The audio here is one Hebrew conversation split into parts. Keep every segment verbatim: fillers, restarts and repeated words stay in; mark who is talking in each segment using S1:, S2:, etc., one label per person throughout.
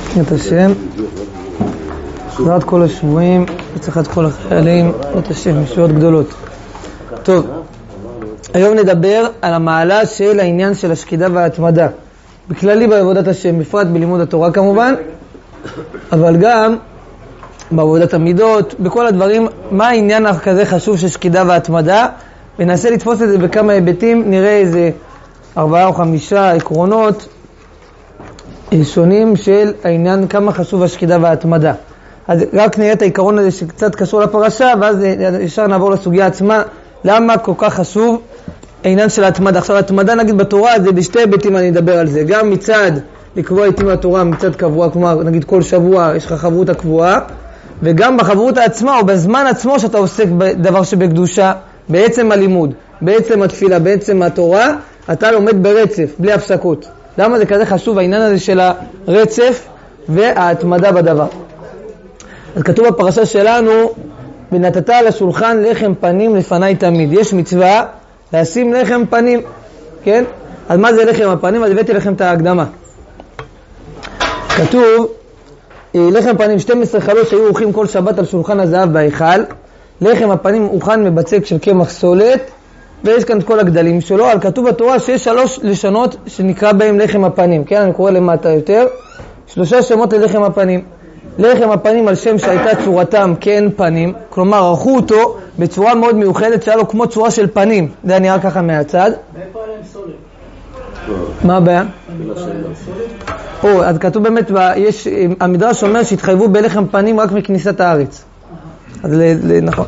S1: את השם, בעזרת כל השבועים, הצלחת כל החיילים, את השם, ישועות גדולות. טוב, היום נדבר על המעלה של העניין של השקידה וההתמדה. בכללי בעבודת השם, בפרט בלימוד התורה כמובן, אבל גם בעבודת המידות, בכל הדברים, מה העניין כזה חשוב של שקידה וההתמדה, וננסה לתפוס את זה בכמה היבטים, נראה איזה ארבעה או חמישה עקרונות שונים של העניין כמה חשוב השקידה וההתמדה. אז רק נראה את העיקרון הזה שקצת קשור לפרשה, ואז ישר נעבור לסוגיה עצמה, למה כל כך חשוב העניין של ההתמדה. עכשיו ההתמדה נגיד בתורה זה בשתי היבטים, אני אדבר על זה, גם מצד לקבוע עיתים לתורה מצד קבוע, כלומר נגיד כל שבוע יש לך חברות הקבועה, וגם בחברות עצמה או בזמן עצמו שאתה עוסק בדבר שבקדושה, בעצם הלימוד, בעצם התפילה, בעצם התורה, אתה לומד ברצף, בלי הפסקות. למה זה כזה חשוב העניין הזה של הרצף וההתמדה בדבר? אז כתוב בפרשה שלנו, ונתת על השולחן לחם פנים לפני תמיד. יש מצווה לשים לחם פנים, כן? אז מה זה לחם הפנים? אז הבאתי לכם את ההקדמה. כתוב, לחם פנים, שתים עשרה חלות שהיו אורחים כל שבת על שולחן הזהב בהיכל. לחם הפנים הוכן מבצק של קמח סולת, ויש כאן את כל הגדלים שלו. על כתוב בתורה שיש שלוש לשונות שנקרא בהם לחם הפנים, כן? אני קורא למטה יותר. שלושה שמות ללחם הפנים. לחם הפנים על שם שהייתה צורתם כן פנים, כלומר ערכו אותו בצורה מאוד מיוחדת שהיה לו כמו צורה של פנים. זה נראה ככה מהצד.
S2: מאיפה עליהם סולת?
S1: מה הבעיה? או, אז כתוב באמת, יש, המדרש אומר שהתחייבו בלחם פנים רק מכניסת הארץ. אז נכון.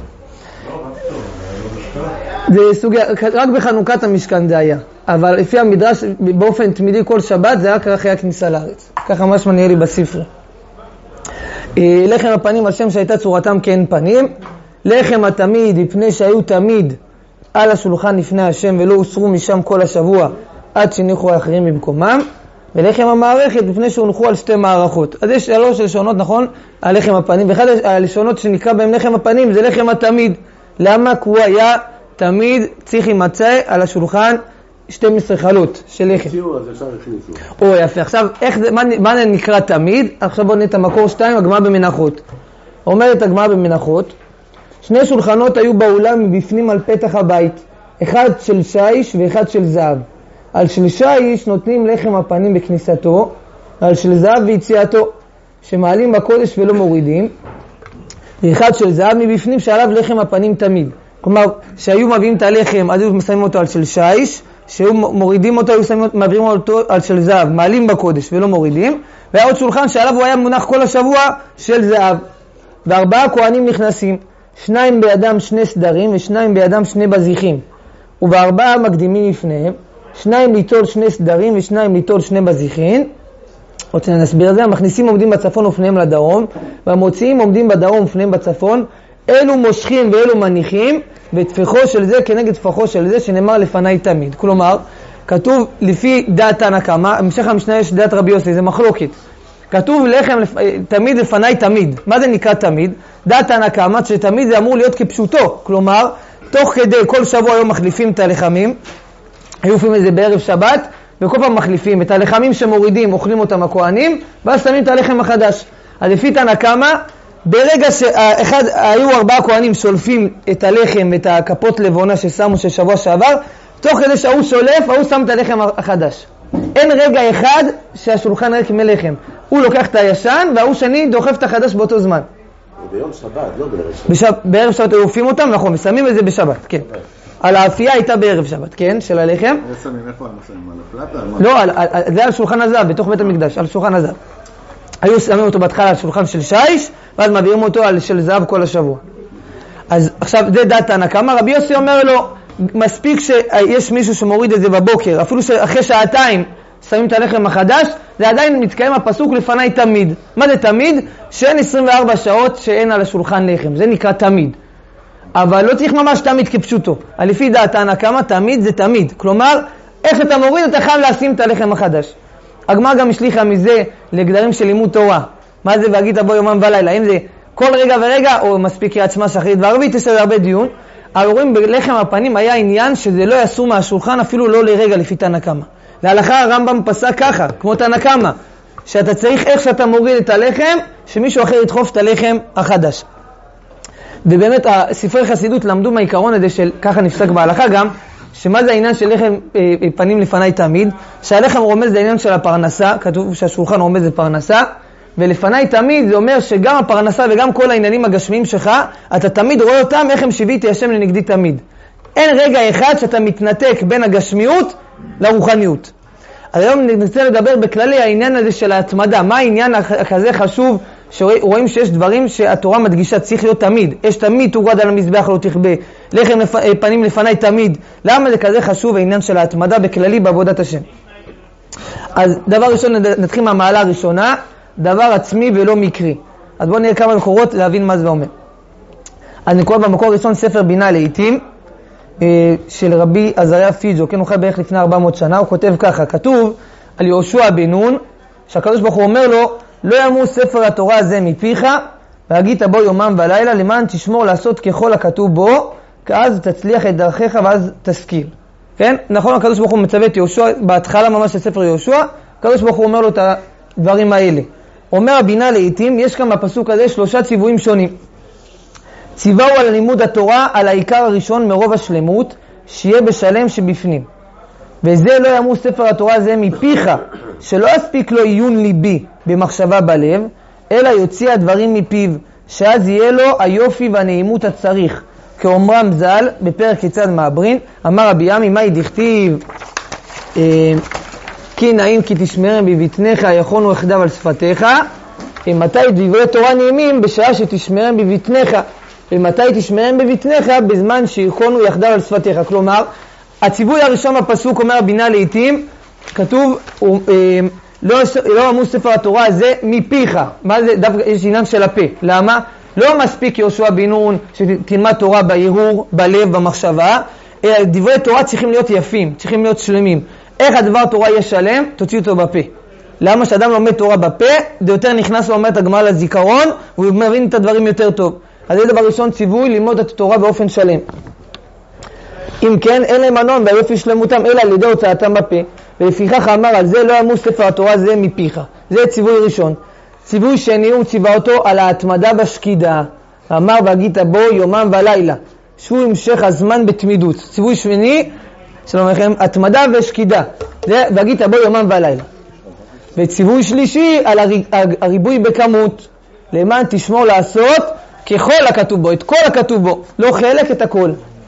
S1: זה סוגיה, רק בחנוכת המשכן זה היה. אבל לפי המדרש באופן תמידי כל שבת זה רק אחרי הכניסה לארץ. ככה ממש מניע לי בספר. לחם הפנים על שם שהייתה צורתם כן פנים. לחם התמיד מפני שהיו תמיד על השולחן לפני השם ולא הוסרו משם כל השבוע עד שניחו האחרים במקומם. ולחם המערכת מפני שהונחו על שתי מערכות. אז יש שלוש לשונות, נכון? על לחם הפנים. ואחד הלשונות שנקרא בהם לחם הפנים זה לחם התמיד. למה? כי הוא היה תמיד צריך להימצא על השולחן שתים עשרה חלות של לחם. או יפה. עכשיו, איך זה, מה, מה נקרא תמיד? עכשיו בוא נראה את המקור שתיים, הגמרא במנחות. אומרת הגמרא במנחות, שני שולחנות היו באולם מבפנים על פתח הבית, אחד של שיש ואחד של זהב. על של שיש נותנים לחם הפנים בכניסתו, על של זהב ביציאתו, שמעלים בקודש ולא מורידים, ואחד של זהב מבפנים שעליו לחם הפנים תמיד. כלומר, שהיו מביאים את הלחם, אז היו שמים אותו על של שיש, שהיו מורידים אותו, היו שמים, מעבירים אותו על של זהב, מעלים בקודש ולא מורידים, והיה עוד שולחן שעליו הוא היה מונח כל השבוע של זהב. וארבעה כהנים נכנסים, שניים בידם שני סדרים ושניים בידם שני בזיחים, ובארבעה מקדימים לפניהם, שניים ליטול שני סדרים ושניים ליטול שני בזיחין. עוד שנסביר את זה. המכניסים עומדים בצפון ופניהם לדרום, והמוציאים עומדים בדרום ופניהם בצפון. אלו מושכים ואלו מניחים, ותפחו של זה כנגד תפחו של זה, שנאמר לפני תמיד. כלומר, כתוב לפי דעת תנא קמא, המשך המשנה יש דעת רבי יוסי, זה מחלוקת. כתוב לחם לפ... תמיד לפני תמיד. מה זה נקרא תמיד? דעת תנא קמא, שתמיד זה אמור להיות כפשוטו. כלומר, תוך כדי כל שבוע היום מחליפים את הלחמים, היו עושים את זה בערב שבת, וכל פעם מחליפים את הלחמים שמורידים, אוכלים אותם הכהנים, ואז שמים את הלחם החדש. אז לפי תנא קמא, ברגע שאחד, היו ארבעה כהנים שולפים את הלחם ואת הכפות לבונה ששמו של שבוע שעבר, תוך כדי שההוא שולף, ההוא שם את הלחם החדש. אין רגע אחד שהשולחן ריק מלחם. הוא לוקח את הישן, וההוא שני דוחף את החדש באותו זמן.
S3: ביום שבת, לא בערב שבת.
S1: בשב... בערב שבת היו עופים אותם, נכון, ושמים את זה בשבת, כן. על האפייה הייתה בערב שבת, כן, של הלחם.
S3: שמים איפה הם שמים? על הפלטה?
S1: לא, על, על, זה על שולחן הזהב, בתוך בית המקדש, על שולחן הזהב. היו שמים אותו בהתחלה על שולחן של שיש, ואז מעבירים אותו על של זהב כל השבוע. אז עכשיו זה דעת תנא קמא. רבי יוסי אומר לו, מספיק שיש מישהו שמוריד את זה בבוקר, אפילו שאחרי שעתיים שמים את הלחם החדש, זה עדיין מתקיים הפסוק לפני תמיד. מה זה תמיד? שאין עשרים וארבע שעות שאין על השולחן לחם, זה נקרא תמיד. אבל לא צריך ממש תמיד כפשוטו. לפי דעת תנא קמא, תמיד זה תמיד. כלומר, איך אתה מוריד, אתה חייב לשים את הלחם החדש. הגמרא גם השליחה מזה לגדרים של לימוד תורה. מה זה והגית בו יומם ולילה? האם זה כל רגע ורגע, או מספיק קריאת שמע שחרית וערבית? יש הרבה דיון. אבל רואים בלחם הפנים היה עניין שזה לא יסור מהשולחן אפילו לא לרגע לפי תנא קמא. להלכה הרמב"ם פסק ככה, כמו תנא קמא. שאתה צריך איך שאתה מוריד את הלחם, שמישהו אחר ידחוף את הלחם החדש. ובאמת ספרי חסידות למדו מהעיקרון הזה של ככה נפסק בהלכה גם, שמה זה העניין של לחם אה, פנים לפני תמיד, שהלחם רומז זה העניין של הפרנסה, כתוב שהשולחן רומז זה פרנסה, ולפני תמיד זה אומר שגם הפרנסה וגם כל העניינים הגשמיים שלך, אתה תמיד רואה אותם איך הם שיביתי השם לנגדי תמיד. אין רגע אחד שאתה מתנתק בין הגשמיות לרוחניות. אז היום נרצה לדבר בכללי העניין הזה של ההתמדה, מה העניין כזה חשוב, שרואים שיש דברים שהתורה מדגישה צריך להיות תמיד, יש תמיד תוגד על המזבח לא תכבה, לחם לפ... פנים לפני תמיד. למה זה כזה חשוב העניין של ההתמדה בכללי בעבודת השם? אז דבר ראשון נתחיל מהמעלה הראשונה, דבר עצמי ולא מקרי. אז בואו נראה כמה מקורות להבין מה זה אומר. אז נקרא במקור הראשון ספר בינה לעיתים של רבי עזריה פיג'ו, כן, הוא חי בערך לפני ארבע מאות שנה. הוא כותב ככה, כתוב על יהושע בן נון שהקדוש ברוך הוא אומר לו, לא ימוס ספר התורה הזה מפיך והגית בו יומם ולילה למען תשמור לעשות ככל הכתוב בו, כאז תצליח את דרכיך ואז תזכיר. כן, נכון, הקדוש ברוך הוא מצווה את יהושע בהתחלה ממש של ספר יהושע, הקדוש ברוך הוא אומר לו את הדברים האלה. אומר הבינה לעיתים, יש כאן בפסוק הזה שלושה ציוויים שונים. ציווהו על לימוד התורה על העיקר הראשון מרוב השלמות, שיהיה בשלם שבפנים. וזה לא ימוס ספר התורה הזה מפיך, שלא יספיק לו עיון ליבי במחשבה בלב, אלא יוציא הדברים מפיו, שאז יהיה לו היופי והנעימות הצריך. כאומרם ז"ל בפרק כיצד מעברין, אמר רבי עמי, מהי דכתיב כי נעים כי תשמרם בבטניך יכונו יחדיו על שפתיך, מתי דברי תורה נעימים? בשעה שתשמרם בבטניך. ומתי תשמרם בבטניך? בזמן שיכונו יחדיו על שפתיך. כלומר, הציווי הראשון בפסוק אומר הבינה לעיתים, כתוב לא לא עמוס ספר התורה הזה מפיך. מה זה? דווקא יש עניין של הפה. למה? לא מספיק יהושע בן נון שתלמד תורה בהרהור, בלב, במחשבה, אלא דברי תורה צריכים להיות יפים, צריכים להיות שלמים. איך הדבר תורה יהיה שלם? תוציא אותו בפה. למה שאדם לומד תורה בפה, זה יותר נכנס ואומר את הגמרא לזיכרון, והוא מבין את הדברים יותר טוב. אז זה דבר ראשון ציווי, ללמוד את התורה באופן שלם. אם כן, אין להם מנון ביופי שלמותם, אלא על ידי הוצאתם בפה. ולפיכך אמר על זה, לא ימוס ספר התורה זה מפיך. זה ציווי ראשון. ציווי שני, הוא ציווה אותו על ההתמדה בשקידה. אמר והגית בו יומם ולילה. שהוא המשך הזמן בתמידות. ציווי שני, שלום לכם, התמדה ושקידה. זה והגית בו יומם ולילה. וציווי שלישי על הריבוי בכמות. למען תשמור לעשות ככל הכתוב בו, את כל הכתוב בו, לא חלק, את הכל.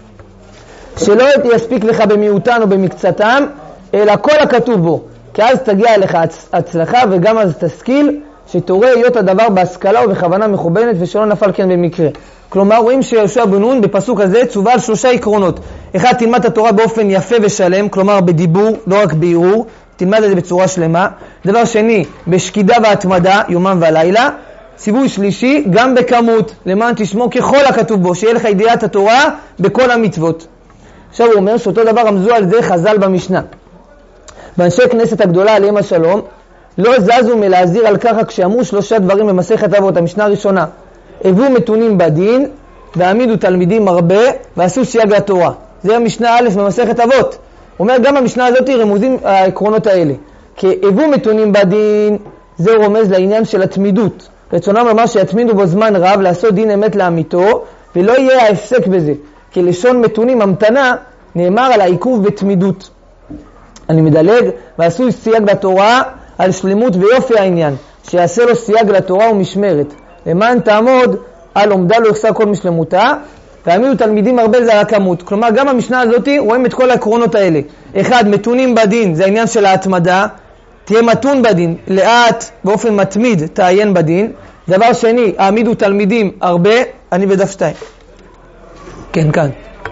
S1: שלא יספיק לך במיעוטן או במקצתם, אלא כל הכתוב בו. כי אז תגיע לך הצלחה וגם אז תשכיל, שתורה להיות הדבר בהשכלה ובכוונה מכוונת ושלא נפל כן במקרה. כלומר, רואים שיהושע בן נון בפסוק הזה צווה על שלושה עקרונות. אחד, תלמד את התורה באופן יפה ושלם, כלומר בדיבור, לא רק בערעור, תלמד את זה בצורה שלמה. דבר שני, בשקידה והתמדה, יומם ולילה. ציווי שלישי, גם בכמות, למען תשמור ככל הכתוב בו, שיהיה לך ידיעת התורה בכל המצוות. עכשיו הוא אומר שאותו דבר רמזו על זה חז"ל במשנה. באנשי כנסת הגדולה עליהם השלום, לא זזו מלהזהיר על ככה כשאמרו שלושה דברים במסכת אבות, המשנה הראשונה. הביאו מתונים בדין, והעמידו תלמידים הרבה, ועשו סייג לתורה. זה המשנה א' במסכת אבות. הוא אומר גם במשנה הזאת רמוזים העקרונות האלה. כי הביאו מתונים בדין, זה רומז לעניין של התמידות. רצונם לומר שיתמידו בו זמן רב לעשות דין אמת לאמיתו, ולא יהיה ההפסק בזה. כי לשון מתונים המתנה נאמר על העיכוב בתמידות. אני מדלג, ועשו סייג לתורה על שלמות ויופי העניין, שיעשה לו סייג לתורה ומשמרת. למען תעמוד על עומדה לא יחסר כל משלמותה, והעמידו תלמידים הרבה זה רק כמות. כלומר, גם במשנה הזאת רואים את כל העקרונות האלה. אחד, מתונים בדין, זה העניין של ההתמדה, תהיה מתון בדין, לאט באופן מתמיד תעיין בדין. דבר שני, העמידו תלמידים הרבה, אני בדף שתיים. כן, כאן.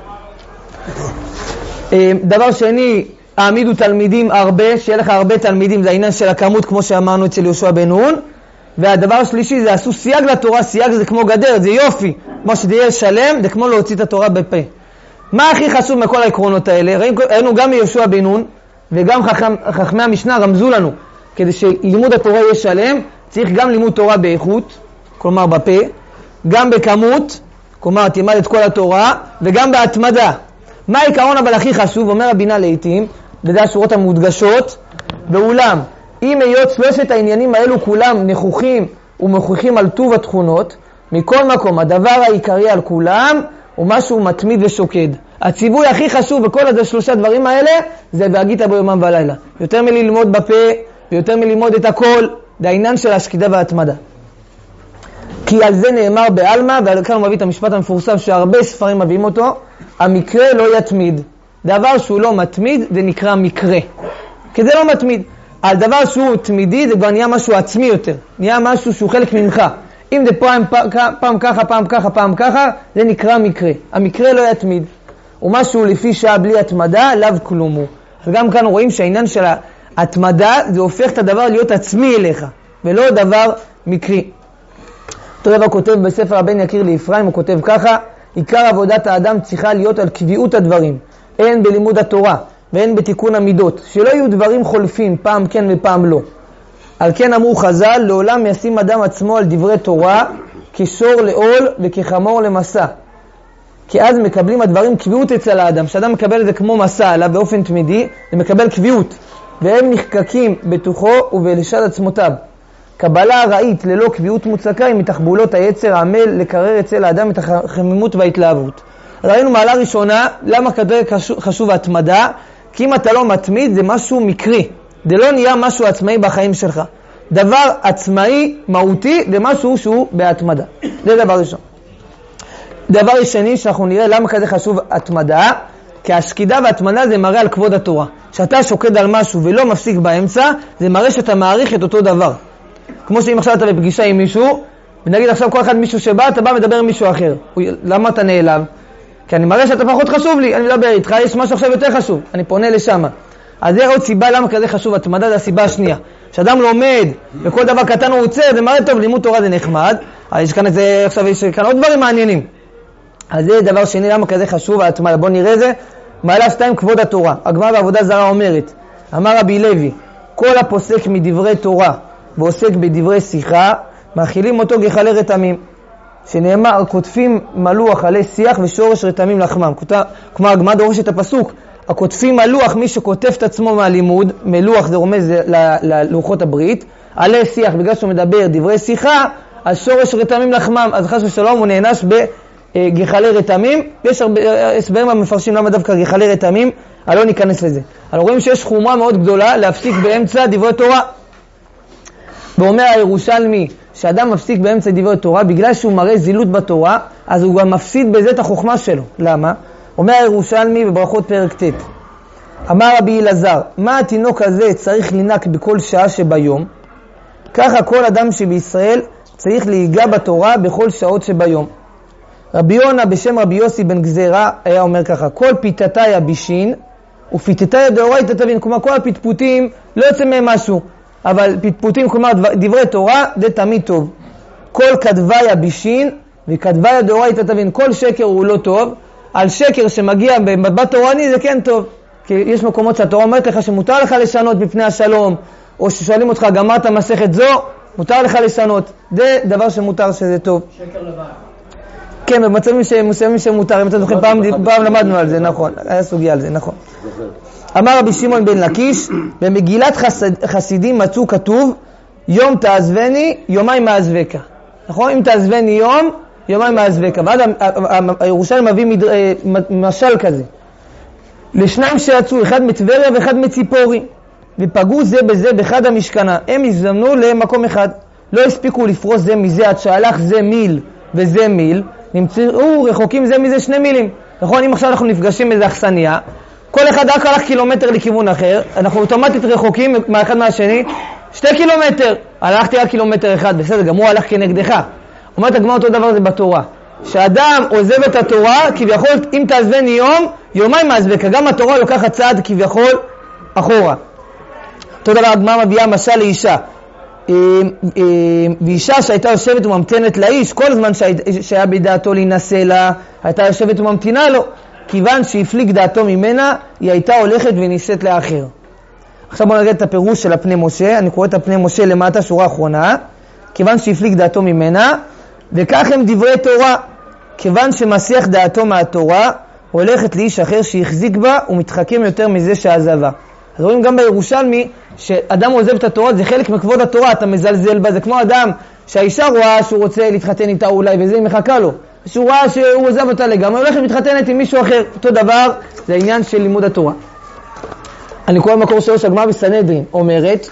S1: דבר שני, העמידו תלמידים הרבה, שיהיה לך הרבה תלמידים, זה העניין של הכמות כמו שאמרנו אצל יהושע בן נון. והדבר השלישי זה עשו סייג לתורה, סייג זה כמו גדר, זה יופי. כמו שתהיה שלם, זה כמו להוציא את התורה בפה. מה הכי חשוב מכל העקרונות האלה? ראינו גם מיהושע בן נון, וגם חכם, חכמי המשנה רמזו לנו, כדי שלימוד התורה יהיה שלם, צריך גם לימוד תורה באיכות, כלומר בפה, גם בכמות, כלומר תלמד את כל התורה, וגם בהתמדה. מה העיקרון אבל הכי חשוב? אומר הבינה לעיתים, וזה השורות המודגשות, ואולם, אם היות שלושת העניינים האלו כולם נכוחים ומוכיחים על טוב התכונות, מכל מקום הדבר העיקרי על כולם הוא משהו מתמיד ושוקד. הציווי הכי חשוב בכל הזה שלושה דברים האלה זה והגית בו יומם ולילה. יותר מללמוד בפה ויותר מללמוד את הכל, זה העניין של השקידה וההתמדה. כי על זה נאמר בעלמא, וכאן הוא מביא את המשפט המפורסם שהרבה ספרים מביאים אותו, המקרה לא יתמיד. דבר שהוא לא מתמיד זה נקרא מקרה, כי זה לא מתמיד. על דבר שהוא תמידי זה כבר נהיה משהו עצמי יותר, נהיה משהו שהוא חלק ממך. אם זה פעם, פעם ככה, פעם ככה, פעם ככה, זה נקרא מקרה. המקרה לא יתמיד. ומשהו לפי שעה בלי התמדה, לאו כלום הוא. וגם כאן רואים שהעניין של ההתמדה זה הופך את הדבר להיות עצמי אליך, ולא דבר מקרי. אותו דבר כותב בספר הבן יקיר לאפרים, הוא כותב ככה, עיקר עבודת האדם צריכה להיות על קביעות הדברים, הן בלימוד התורה והן בתיקון המידות, שלא יהיו דברים חולפים, פעם כן ופעם לא. על כן אמרו חז"ל, לעולם ישים אדם עצמו על דברי תורה כשור לעול וכחמור למסע. כי אז מקבלים הדברים קביעות אצל האדם, שאדם מקבל את זה כמו מסע עליו באופן תמידי, זה מקבל קביעות, והם נחקקים בתוכו ובלשד עצמותיו. קבלה רעית ללא קביעות מוצקה היא מתחבולות היצר העמל לקרר אצל האדם את החמימות וההתלהבות. אז ראינו מעלה ראשונה, למה כזה חשוב ההתמדה? כי אם אתה לא מתמיד זה משהו מקרי, זה לא נהיה משהו עצמאי בחיים שלך. דבר עצמאי, מהותי, זה משהו שהוא בהתמדה. זה דבר ראשון. דבר שני שאנחנו נראה למה כזה חשוב התמדה, כי השקידה והתמדה זה מראה על כבוד התורה. שאתה שוקד על משהו ולא מפסיק באמצע, זה מראה שאתה מעריך את אותו דבר. כמו שאם עכשיו אתה בפגישה עם מישהו, ונגיד עכשיו כל אחד מישהו שבא, אתה בא מדבר עם מישהו אחר. למה אתה נעלב? כי אני מראה שאתה פחות חשוב לי, אני מדבר איתך, יש משהו עכשיו יותר חשוב, אני פונה לשם. אז זה עוד סיבה למה כזה חשוב התמדה, זה הסיבה השנייה. שאדם לומד, וכל דבר קטן הוא עוצר, זה מראה טוב, לימוד תורה זה נחמד, אבל יש כאן איזה, עכשיו יש כאן עוד דברים מעניינים. אז זה דבר שני, למה כזה חשוב ההתמדה. בוא נראה זה. מעלה שתיים, כבוד התורה. הגמרא בעבודה זרה אומרת, אמר רבי לוי, כל הפוסק מדברי תורה ועוסק בדברי שיחה, מאכילים אותו גחלי רתמים. שנאמר, כותפים מלוח עלי שיח ושורש רתמים לחמם. כמו הגמרא דורש את הפסוק, הכותפים מלוח, מי שכותף את עצמו מהלימוד, מלוח זה רומז ללוחות הברית, עלי שיח, בגלל שהוא מדבר דברי שיחה, אז שורש רתמים לחמם, אז חס ושלום הוא נענש בגחלי רתמים. יש הרבה הסברים המפרשים למה דווקא גחלי רתמים, אבל לא ניכנס לזה. אבל רואים שיש חומרה מאוד גדולה להפסיק באמצע דברי תורה. ואומר הירושלמי, שאדם מפסיק באמצע דברי תורה, בגלל שהוא מראה זילות בתורה, אז הוא גם מפסיד בזה את החוכמה שלו. למה? אומר הירושלמי בברכות פרק ט', אמר רבי אלעזר, מה התינוק הזה צריך לנק בכל שעה שביום? ככה כל אדם שבישראל צריך להיגע בתורה בכל שעות שביום. רבי יונה בשם רבי יוסי בן גזירה היה אומר ככה, כל פיתתיה בישין ופיתתיה דאורייתא תבין, כלומר כל הפטפוטים לא יוצא מהם משהו, אבל פטפוטים, כלומר דברי תורה, זה תמיד טוב. כל כדביה בישין וכדביה דאורייתא תבין, כל שקר הוא לא טוב, על שקר שמגיע במבט תורני זה כן טוב. כי יש מקומות שהתורה אומרת לך שמותר לך לשנות בפני השלום, או ששואלים אותך גמרת מסכת זו, מותר לך לשנות. זה דבר שמותר שזה טוב.
S2: שקר לבן.
S1: כן, במצבים מסוימים שמותר, אם אתם זוכרים, פעם, פעם למדנו על זה, נכון, היה סוגיה על זה, נכון. אמר רבי שמעון בן לקיש, במגילת חסד, חסידים מצאו כתוב, יום תעזבני, יומיים מעזבקה. נכון? אם תעזבני יום, יומיים מעזבקה. ואז הירושלים מביא מד... משל כזה. לשניים שיצאו, אחד מטבריה ואחד מציפורי, ופגעו זה בזה באחד המשכנה. הם הזדמנו למקום אחד. לא הספיקו לפרוס זה מזה, עד שהלך זה מיל וזה מיל, נמצאו רחוקים זה מזה שני מילים. נכון? אם עכשיו אנחנו נפגשים באיזה אכסניה, כל אחד רק הלך קילומטר לכיוון אחר, אנחנו אוטומטית רחוקים מהאחד מהשני, שתי קילומטר, הלכתי רק קילומטר אחד, בסדר, גם הוא הלך כנגדך. אומרת הגמרא אותו דבר זה בתורה, שאדם עוזב את התורה, כביכול אם תעזבני יום, יומיים מעזבקה, גם התורה לוקחת צעד כביכול אחורה. אותו דבר הגמרא מביאה משל לאישה, ואישה שהייתה יושבת וממתנת לאיש, כל זמן שהיה בדעתו להינשא לה, הייתה יושבת וממתינה לו, כיוון שהפליג דעתו ממנה, היא הייתה הולכת ונישאת לאחר. עכשיו בואו נראה את הפירוש של הפני משה, אני קורא את הפני משה למטה, שורה האחרונה, כיוון שהפליג דעתו ממנה, וכך הם דברי תורה, כיוון שמסיח דעתו מהתורה, הולכת לאיש אחר שהחזיק בה, ומתחכם יותר מזה שעזבה. אז אז רואים גם בירושלמי, שאדם עוזב את התורה, זה חלק מכבוד התורה, אתה מזלזל בה, זה כמו אדם שהאישה רואה שהוא רוצה להתחתן איתה אולי, וזה היא מחכה לו. שהוא רואה שהוא עוזב אותה לגמרי, הולך ומתחתנת עם מישהו אחר. אותו דבר, זה העניין של לימוד התורה. אני קורא מקור שלוש, הגמרא בסנהדרין, אומרת,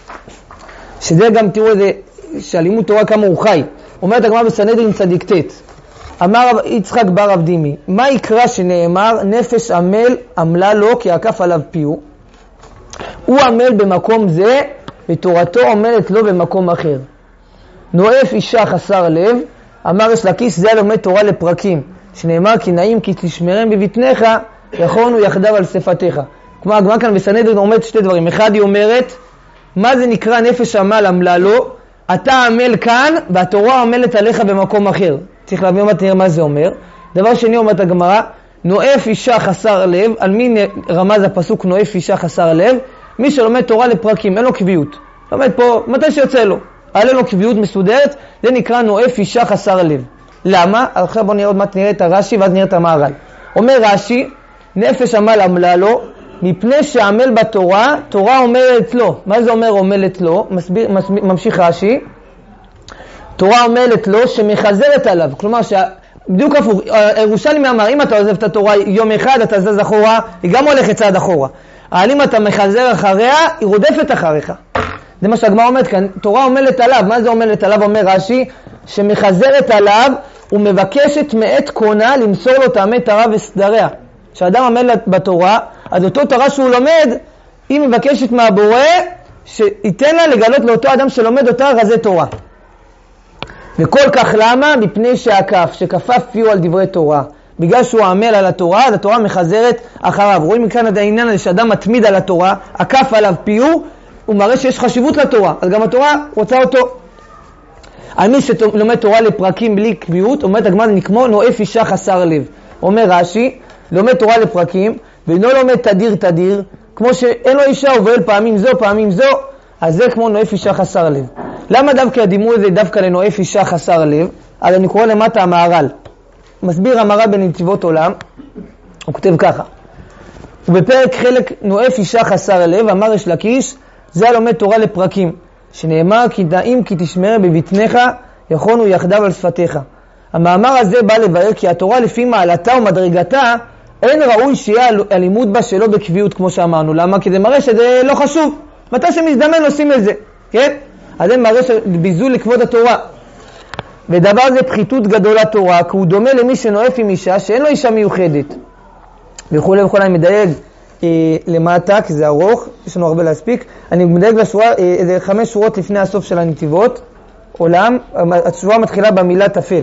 S1: שזה גם, תראו איזה, שהלימוד תורה כמה הוא חי. אומרת הגמרא בסנהדרין צדיק ט', אמר יצחק בר אבדימי, מה יקרא שנאמר, נפש עמל עמלה לו כי עקף עליו פיהו? הוא עמל במקום זה, ותורתו עמלת לו במקום אחר. נואף אישה חסר לב, אמר יש לקיש, זה לומד תורה לפרקים, שנאמר כי נעים כי תשמרם בבטניך, יכונו יחדיו על שפתיך. כלומר, הגמרא כאן בסנהדרין אומרת שתי דברים. אחד, היא אומרת, מה זה נקרא נפש עמל עמלה לו? אתה עמל כאן, והתורה עמלת עליך במקום אחר. צריך להבין מה תראה מה זה אומר. דבר שני, אומרת הגמרא, נואף אישה חסר לב. על מי רמז הפסוק נואף אישה חסר לב? מי שלומד תורה לפרקים, אין לו קביעות. לומד פה, מתי שיוצא לו. אין לו קביעות מסודרת, זה נקרא נואף אישה חסר לב. למה? עכשיו בוא נראה עוד מעט נראה את הרש"י, ואז נראה את המהר"ל. אומר רש"י, נפש עמל עמלה לו, מפני שעמל בתורה, תורה עמלת לו. מה זה אומר עמלת לו? מסביר, מסביר, ממשיך רש"י. תורה עמלת לו שמחזרת עליו. כלומר, ש... בדיוק הפוך, ירושלמי אמר, אם אתה עוזב את התורה יום אחד, אתה זז אחורה, היא גם הולכת צעד אחורה. אבל אם אתה מחזר אחריה, היא רודפת אחריך. זה מה שהגמרא אומרת כאן, תורה עמלת עליו. מה זה עמלת עליו? אומר רש"י, שמחזרת עליו ומבקשת מעת קונה למסור לו טעמי תורה וסדריה. כשאדם עמל בתורה, אז אותו תורה שהוא לומד, היא מבקשת מהבורא שייתן לה לגלות לאותו אדם שלומד אותה רזי תורה. וכל כך למה? מפני שהכף, שכפף פיהו על דברי תורה. בגלל שהוא עמל על התורה, אז התורה מחזרת אחריו. רואים מכאן את העניין הזה שאדם מתמיד על התורה, הכף עליו פיהו, הוא מראה שיש חשיבות לתורה. אז גם התורה רוצה אותו. על מי שלומד תורה לפרקים בלי קביעות, אומרת הגמרא נקמו נואף אישה חסר לב. אומר רש"י, לומד תורה לפרקים, ואינו לומד תדיר תדיר, כמו שאין לו אישה ובועל פעמים זו, פעמים זו, אז זה כמו נואף אישה חסר לב. למה דווקא הדימוי הזה דווקא לנואף אישה חסר לב? אז אני קורא למטה המהר"ל. מסביר המהר"ל בנתיבות עולם, הוא כותב ככה. ובפרק חלק נואף אישה חסר לב, אמר יש לקיש, זה הלומד תורה לפרקים, שנאמר כי נעים כי תשמר בבטניך, יכונו יחדיו על שפתיך. המאמר הזה בא לבאר כי התורה לפי מעלתה ומדרגתה, אין ראוי שיהיה הלימוד בה שלא בקביעות כמו שאמרנו. למה? כי זה מראה שזה לא חשוב. מתי שמזדמן עושים את זה, כן? אז זה מראה שביזול לכבוד התורה. ודבר זה פחיתות גדול לתורה, כי הוא דומה למי שנואף עם אישה שאין לו אישה מיוחדת. וכולי וכולי אני מדייג אה, למטה, כי זה ארוך, יש לנו הרבה להספיק. אני מדייג לשורה, אה, איזה חמש שורות לפני הסוף של הנתיבות. עולם, השורה מתחילה במילה תפל.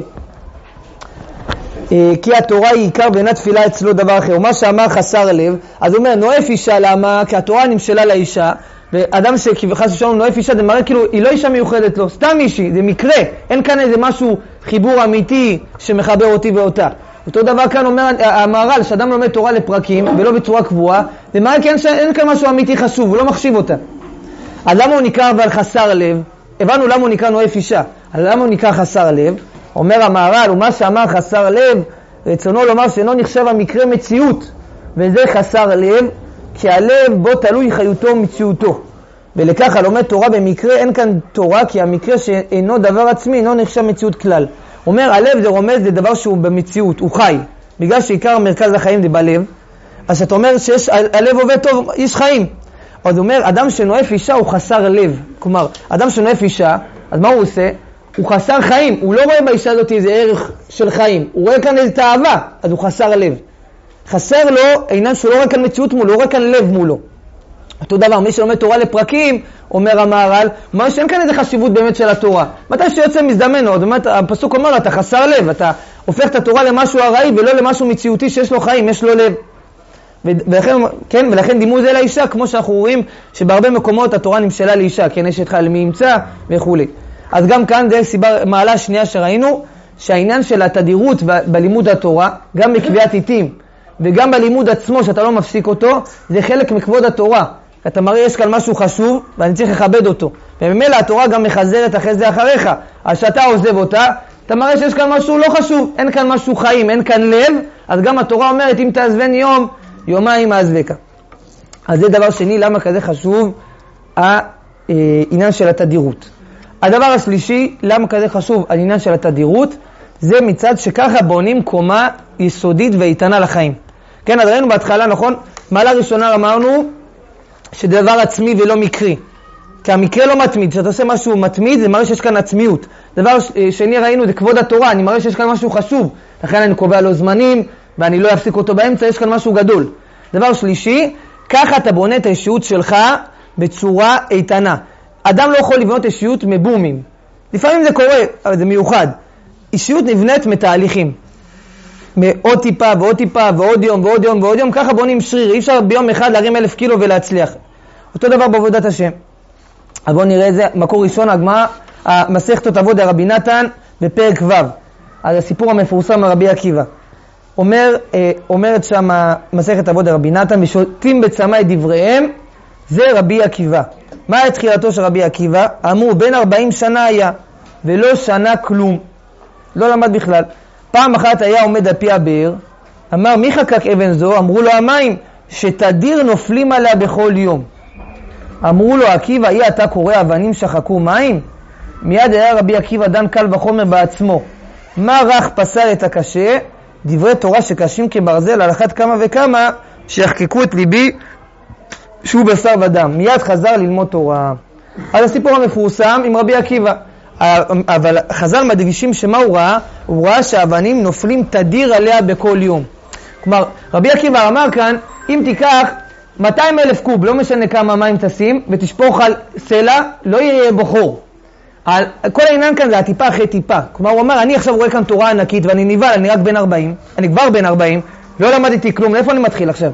S1: כי התורה היא עיקר ואינה תפילה אצלו דבר אחר. ומה שאמר חסר לב, אז הוא אומר, נואף אישה, למה? כי התורה נמשלה לאישה, ואדם שחס ושלום נואף אישה, זה מראה כאילו, היא לא אישה מיוחדת לו, סתם אישי, זה מקרה. אין כאן איזה משהו, חיבור אמיתי שמחבר אותי ואותה. אותו דבר כאן אומר המהר"ל, שאדם לומד תורה לפרקים, ולא בצורה קבועה, זה מראה כי אין, אין כאן משהו אמיתי חשוב, הוא לא מחשיב אותה. אז למה הוא נקרא אבל חסר לב? הבנו למה הוא נקרא נואף אישה, אז למה הוא נקרא חסר לב? אומר המהר"ל, ומה שאמר חסר לב, רצונו לומר שאינו נחשב המקרה מציאות, וזה חסר לב, כי הלב בו תלוי חיותו ומציאותו. ולכך הלומד תורה במקרה, אין כאן תורה, כי המקרה שאינו דבר עצמי, אינו נחשב מציאות כלל. אומר, הלב זה רומז, זה דבר שהוא במציאות, הוא חי. בגלל שעיקר מרכז החיים זה בלב, אז אתה אומר שיש, הלב עובד טוב, יש חיים. אז הוא אומר, אדם שנואף אישה הוא חסר לב. כלומר, אדם שנואף אישה, אז מה הוא עושה? הוא חסר חיים, הוא לא רואה באישה הזאת איזה ערך של חיים, הוא רואה כאן איזה תאווה, אז הוא חסר לב. חסר לו, עניין שהוא לא רואה כאן מציאות מולו, הוא רואה כאן לב מולו. אותו דבר, מי שלומד תורה לפרקים, אומר המהר"ל, מה שאין כאן איזה חשיבות באמת של התורה. מתי שיוצא מזדמן, עוד אומרת, הפסוק אומר, אתה חסר לב, אתה הופך את התורה למשהו הראי ולא למשהו מציאותי שיש לו חיים, יש לו לב. ולכן, כן, ולכן דימו זה לאישה, כמו שאנחנו רואים שבהרבה מקומות התורה נמשלה לאישה, כן, יש את מי ימצא וכו'. אז גם כאן זה סיבה, מעלה שנייה שראינו, שהעניין של התדירות ב- בלימוד התורה, גם בקביעת עיתים, וגם בלימוד עצמו שאתה לא מפסיק אותו, זה חלק מכבוד התורה. אתה מראה יש כאן משהו חשוב, ואני צריך לכבד אותו. וממילא התורה גם מחזרת אחרי זה אחריך. אז שאתה עוזב אותה, אתה מראה שיש כאן משהו לא חשוב, אין כאן משהו חיים, אין כאן לב, אז גם התורה אומרת, אם תעזבני יום, יומיים אעזבך. אז זה דבר שני, למה כזה חשוב העניין של התדירות. הדבר השלישי, למה כזה חשוב העניין של התדירות, זה מצד שככה בונים קומה יסודית ואיתנה לחיים. כן, אז ראינו בהתחלה, נכון? מעלה ראשונה אמרנו שדבר עצמי ולא מקרי. כי המקרה לא מתמיד, כשאתה עושה משהו מתמיד, זה מראה שיש כאן עצמיות. דבר שני ראינו, זה כבוד התורה, אני מראה שיש כאן משהו חשוב. לכן אני קובע לו זמנים, ואני לא אפסיק אותו באמצע, יש כאן משהו גדול. דבר שלישי, ככה אתה בונה את האישיות שלך בצורה איתנה. אדם לא יכול לבנות אישיות מבומים. לפעמים זה קורה, אבל זה מיוחד. אישיות נבנית מתהליכים. מעוד טיפה ועוד טיפה ועוד יום ועוד יום ועוד יום, ככה בונים שריר. אי אפשר ביום אחד להרים אלף קילו ולהצליח. אותו דבר בעבודת השם. אז בואו נראה איזה מקור ראשון, הגמרא, מסכת אבות דרבי נתן בפרק ו'. אז הסיפור המפורסם מרבי עקיבא. אומר, אומרת שם מסכת אבות דרבי נתן, ושותים בצמא את דבריהם, זה רבי עקיבא. מה היה תחילתו של רבי עקיבא? אמרו, בין ארבעים שנה היה, ולא שנה כלום. לא למד בכלל. פעם אחת היה עומד על פי הבאר, אמר, מי חקק אבן זו? אמרו לו, המים, שתדיר נופלים עליה בכל יום. אמרו לו, עקיבא, אי אתה קורא אבנים שחקו מים? מיד היה רבי עקיבא דן קל וחומר בעצמו. מה רך פסל את הקשה? דברי תורה שקשים כברזל, על אחת כמה וכמה, שיחקקו את ליבי, שהוא בשר ודם. מיד חזר ללמוד תורה. אז הסיפור המפורסם עם רבי עקיבא. אבל חז"ל מדגישים שמה הוא ראה? הוא ראה שהאבנים נופלים תדיר עליה בכל יום. כלומר, רבי עקיבא אמר כאן, אם תיקח מאתיים אלף קוב, לא משנה כמה מים תשים, ותשפוך על סלע, לא יהיה בו חור. כל העניין כאן זה הטיפה אחרי טיפה. כלומר, הוא אומר, אני עכשיו רואה כאן תורה ענקית, ואני ניבל, אני רק בן ארבעים, אני כבר בן ארבעים, לא למדתי כלום, לאיפה אני מתחיל עכשיו?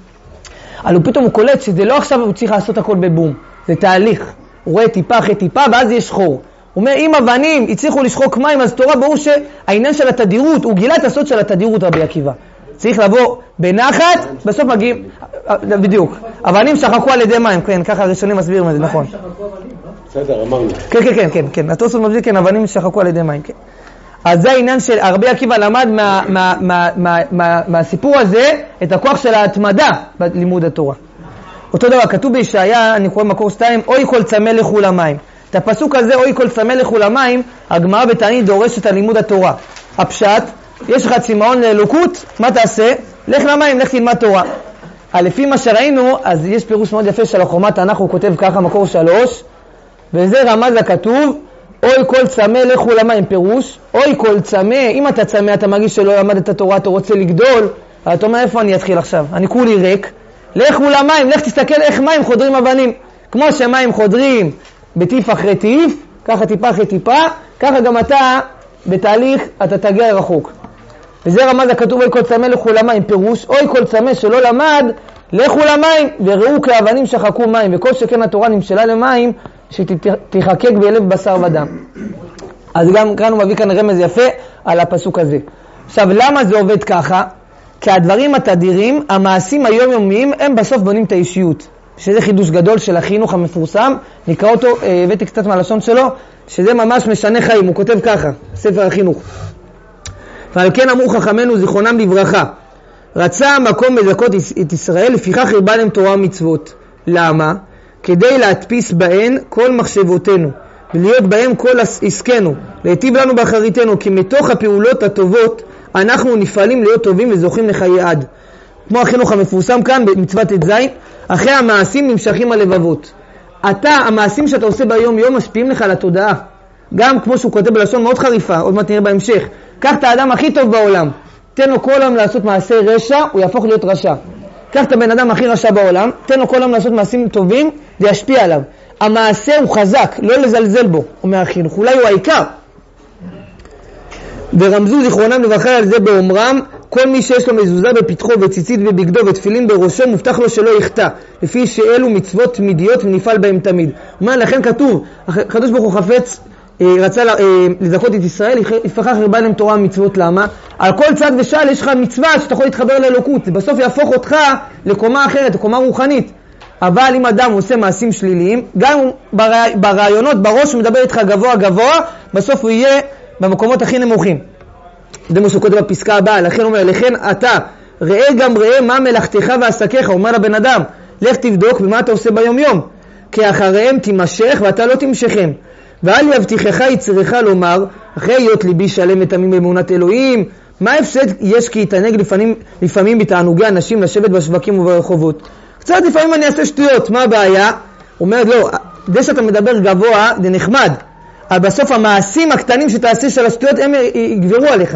S1: אבל הוא פתאום הוא קולט שזה לא עכשיו הוא צריך לעשות הכל בבום, זה תהליך. הוא רואה טיפה אחרי טיפה, ואז יש חור. הוא אומר, אם אבנים הצליחו לשחוק מים, אז תורה ברור שהעניין של התדירות, הוא גילה את הסוד של התדירות רבי עקיבא. צריך לבוא בנחת, בסוף מגיעים, בדיוק. אבנים שחקו על ידי מים, כן, ככה הראשונים מסבירים את זה, נכון.
S3: בסדר, אמרנו.
S1: כן, כן, כן, כן, כן. התוספות מסביר, כן, אבנים שחקו על ידי מים, כן. אז זה העניין של רבי עקיבא למד מה, מה, מה, מה, מה, מהסיפור הזה את הכוח של ההתמדה בלימוד התורה. אותו דבר, כתוב בישעיה, אני קורא מקור שתיים, אוי כל צמא לכו למים. את הפסוק הזה, אוי כל צמא לכו למים, הגמרא בתענית דורשת על לימוד התורה. הפשט, יש לך צמאון לאלוקות, מה תעשה? לך למים, לך תלמד תורה. לפי מה שראינו, אז יש פירוש מאוד יפה של החומת תנ"ך, הוא כותב ככה מקור שלוש, וזה רמז הכתוב, אוי כל צמא לכו למים, פירוש, אוי כל צמא, אם אתה צמא, אתה מרגיש שלא למד את התורה, אתה רוצה לגדול, אתה אומר, איפה אני אתחיל עכשיו? אני כולי ריק, לכו למים, לך תסתכל איך מים חודרים אבנים, כמו שמים חודרים בטיף אחרי טיף, ככה טיפה אחרי טיפה, ככה גם אתה בתהליך, אתה תגיע רחוק. וזה רמז הכתוב, אוי כל צמא לכו למים, פירוש, אוי כל צמא שלא למד, לכו למים, וראו כאבנים שחקו מים, וכל שכן התורה נמשלה למים, שתחקק בלב בשר ודם. אז גם כאן הוא מביא כאן רמז יפה על הפסוק הזה. עכשיו, למה זה עובד ככה? כי הדברים התדירים, המעשים היומיומיים, הם בסוף בונים את האישיות. שזה חידוש גדול של החינוך המפורסם, נקרא אותו, הבאתי קצת מהלשון שלו, שזה ממש משנה חיים, הוא כותב ככה, ספר החינוך. ועל כן אמרו חכמינו זיכרונם לברכה, רצה המקום לזכות את ישראל, לפיכך הרבה להם תורה ומצוות. למה? כדי להדפיס בהן כל מחשבותינו, ולהיות בהם כל עסקנו, להיטיב לנו באחריתנו, כי מתוך הפעולות הטובות אנחנו נפעלים להיות טובים וזוכים לחיי עד. כמו החינוך המפורסם כאן במצוות את זין, אחרי המעשים נמשכים הלבבות. אתה, המעשים שאתה עושה ביום יום משפיעים לך על התודעה. גם כמו שהוא כותב בלשון מאוד חריפה, עוד מעט נראה בהמשך. קח את האדם הכי טוב בעולם, תן לו כל היום לעשות מעשי רשע, הוא יהפוך להיות רשע. קח את הבן אדם הכי רשע בעולם, תן לו כל היום לעשות מעשים טובים, זה ישפיע עליו. המעשה הוא חזק, לא לזלזל בו, אומר החינוך, אולי הוא העיקר. ורמזו זיכרונם לברכה על זה באומרם, כל מי שיש לו מזוזה בפתחו וציצית בבגדו ותפילין בראשו, מובטח לו שלא יחטא, לפי שאלו מצוות תמידיות ונפעל בהם תמיד. אומר, לכן כתוב, הקדוש ברוך הוא חפץ, רצה לזכות את ישראל, לפיכך הרבה להם תורה ומצוות. למה? על כל צד ושל יש לך מצווה שאתה יכול להתחבר לאלוקות, זה בסוף יהפוך אותך לקומה אחרת, לקומה רוחנית. אבל אם אדם עושה מעשים שליליים, גם ברעיונות, בראש הוא מדבר איתך גבוה גבוה, בסוף הוא יהיה במקומות הכי נמוכים. זה מה שהוא כותב בפסקה הבאה, לכן הוא אומר, לכן אתה, ראה גם ראה מה מלאכתך ועסקיך, אומר לבן אדם, לך תבדוק במה אתה עושה ביום יום, כי אחריהם תימשך ואתה לא תמשכם. ואל יבטיחך יצריך לומר, אחרי היות ליבי שלם ותמים באמונת אלוהים, מה הפסד יש כי יתענג לפעמים, לפעמים בתענוגי אנשים לשבת בשווקים וברחובות. קצת לפעמים אני אעשה שטויות, מה הבעיה? הוא אומר, לא, זה שאתה מדבר גבוה זה נחמד, אבל בסוף המעשים הקטנים שתעשה של השטויות הם יגברו עליך.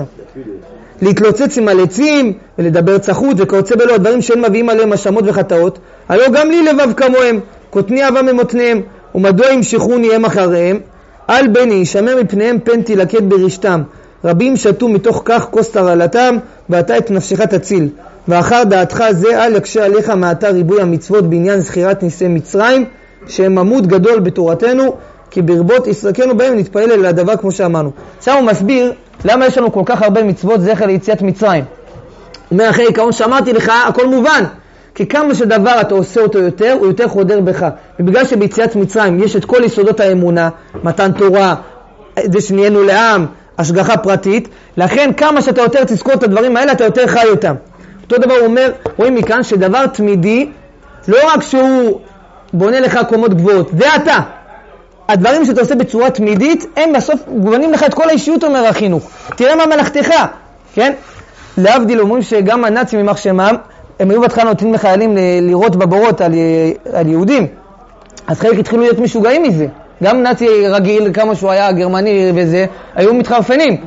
S1: להתלוצץ עם הלצים ולדבר צחות וכיוצא בלא, הדברים שהם מביאים עליהם אשמות וחטאות, הלא גם לי לבב כמוהם, קוטני אהבה ממותניהם, ומדוע ימשכוני הם אחריהם? אל בני ישמר מפניהם פן תלקט ברשתם, רבים שתו מתוך כך כוס תרעלתם, ואתה את נפשך תציל. ואחר דעתך זה אל יקשה עליך מעתה ריבוי המצוות בעניין זכירת ניסי מצרים, שהם עמוד גדול בתורתנו, כי ברבות ישרקנו בהם נתפעל אל הדבר כמו שאמרנו. עכשיו הוא מסביר למה יש לנו כל כך הרבה מצוות זכר ליציאת מצרים. הוא אומר, אחרי עיקרון שאמרתי לך, הכל מובן. כי כמה שדבר אתה עושה אותו יותר, הוא יותר חודר בך. ובגלל שביציאת מצרים יש את כל יסודות האמונה, מתן תורה, זה שנהיינו לעם, השגחה פרטית, לכן כמה שאתה יותר תזכור את הדברים האלה, אתה יותר חי אותם. אותו דבר הוא אומר, רואים מכאן שדבר תמידי, לא רק שהוא בונה לך קומות גבוהות, זה אתה. הדברים שאתה עושה בצורה תמידית, הם בסוף גוונים לך את כל האישיות, אומר החינוך. תראה מה מלאכתך, כן? להבדיל אומרים שגם הנאצים ממח שמם, הם היו בהתחלה נותנים לחיילים לראות בבורות על, על יהודים. אז חלק התחילו להיות משוגעים מזה. גם נאצי רגיל, כמה שהוא היה גרמני וזה, היו מתחרפנים.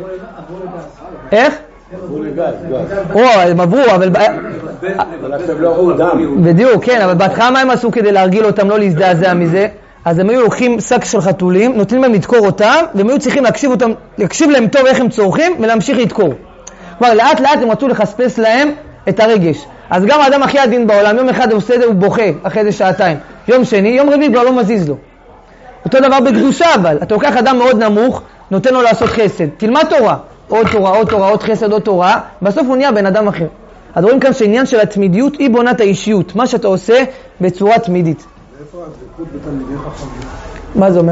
S1: איך?
S3: עברו לגז, גז.
S1: או, הם עברו, אבל...
S3: אבל עכשיו לא ראו דם.
S1: בדיוק, כן, אבל בהתחלה מה הם עשו כדי להרגיל אותם, לא להזדעזע מזה? אז הם היו לוקחים שק של חתולים, נותנים להם לדקור אותם, והם היו צריכים להקשיב אותם, להקשיב להם טוב איך הם צורכים, ולהמשיך לדקור. כלומר, לאט לאט הם רצו לחספס להם את הרגש. אז גם האדם הכי עדין בעולם, יום אחד הוא עושה את זה, הוא בוכה אחרי זה שעתיים. יום שני, יום רביעי כבר לא מזיז לו. אותו דבר בקדושה, אבל אתה לוקח אדם מאוד נמוך, נותן לו לעשות חסד. תלמד תורה, עוד תורה, עוד תורה, עוד חסד, עוד תורה, בסוף הוא נהיה בן אדם אחר. אז רואים כאן שעניין של התמידיות היא בונת האישיות, מה שאתה עושה בצורה תמידית.
S4: איפה הדבקות בתלמידי חכמים?
S1: מה זה אומר?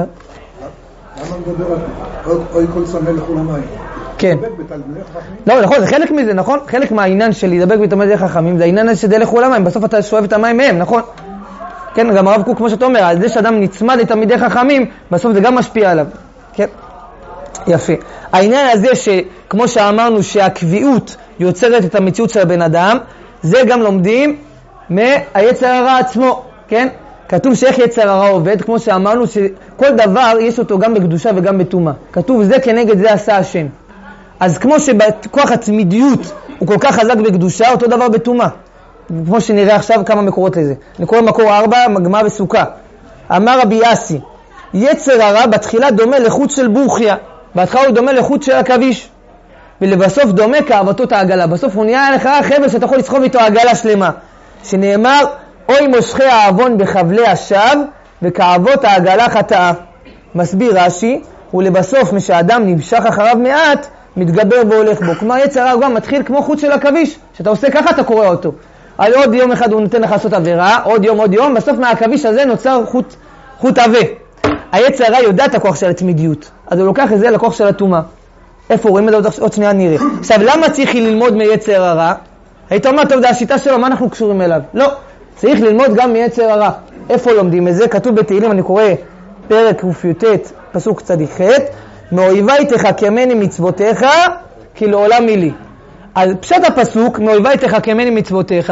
S4: למה מדבר על אוי כל צמא לכול המים?
S1: כן.
S4: לדבק בתלמידי חכמים?
S1: לא, נכון, זה חלק מזה, נכון? חלק מהעניין של לדבק בתלמידי חכמים, זה העניין הזה שדה לכול המים, בסוף אתה שואב את המים מהם, נכון? כן, גם הרב קוק, כמו שאתה אומר, על זה שאדם נצמד לתלמידי חכמים, בסוף זה גם משפיע עליו. כן? יפה. העניין הזה שכמו שאמרנו שהקביעות יוצרת את המציאות של הבן אדם, זה גם לומדים מהיצר הרע עצמו, כן? כתוב שאיך יצר הרע עובד, כמו שאמרנו שכל דבר יש אותו גם בקדושה וגם בטומאה. כתוב זה כנגד זה עשה השם. אז כמו שבכוח התמידיות הוא כל כך חזק בקדושה, אותו דבר בטומאה. כמו שנראה עכשיו כמה מקורות לזה. אני קורא מקור ארבע, מגמה וסוכה. אמר רבי יאסי, יצר הרע בתחילה דומה לחוט של בוכיה, בהתחלה הוא דומה לחוט של עכביש, ולבסוף דומה כאבתות העגלה. בסוף הוא נהיה לך חבל שאתה יכול לסחוב איתו עגלה שלמה, שנאמר, אוי מושכי העוון בחבלי השב, וכאבות העגלה חטאה. מסביר רש"י, ולבסוף משאדם נמשך אחריו מעט, מתגבר והולך בו. כלומר יצר הרע גם מתחיל כמו חוט של עכביש, שאתה עושה ככה אתה קורא אותו. על עוד יום אחד הוא נותן לך לעשות עבירה, עוד יום עוד יום, בסוף מהעכביש הזה נוצר חוט, חוט עבה. היצר הרע יודע את הכוח של התמידיות, אז הוא לוקח את זה לכוח של הטומאה. איפה רואים את זה? עוד, עוד שנייה נראה. עכשיו, למה צריך ללמוד מיצר הרע? היית אומר, טוב, זה השיטה שלו, מה אנחנו קשורים אליו? לא, צריך ללמוד גם מיצר הרע. איפה לומדים את זה? כתוב בתהילים, אני קורא פרק ק"ט, פסוק צדיק ח', מאויבי תחכמני מצוותיך, כי לעולם מילי. אז פשט הפסוק, מאויבי תחכמני מצוותיך,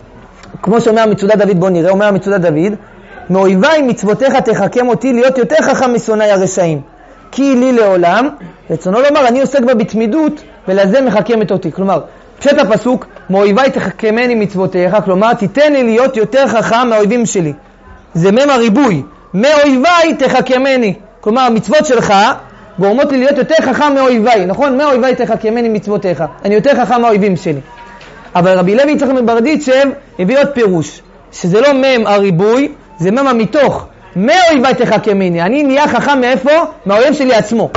S1: כמו שאומר מצודת דוד, בוא נראה, אומר מצודת דוד, מאויבי מצוותיך תחכם אותי להיות יותר חכם משונאי הרשעים. כי לי לעולם, רצונו לומר, אני עוסק בה בתמידות, ולזה מחכמת אותי. כלומר, פשט הפסוק, מאויבי תחכמני מצוותיך, כלומר, תיתן לי להיות יותר חכם מהאויבים שלי. זה מם הריבוי. מאויבי תחכמני. כלומר, המצוות שלך גורמות לי להיות יותר חכם מאויבי. נכון? מאויבי תחכמני מצוותיך. אני יותר חכם מהאויבים שלי. אבל רבי לוי יצחק מברדיצ'ב הביא עוד פירוש, שזה לא מם הריבוי, זה מם המתוך. מאויבי תחכמני. אני נהיה חכם מאיפה? מהאויב שלי עצמו.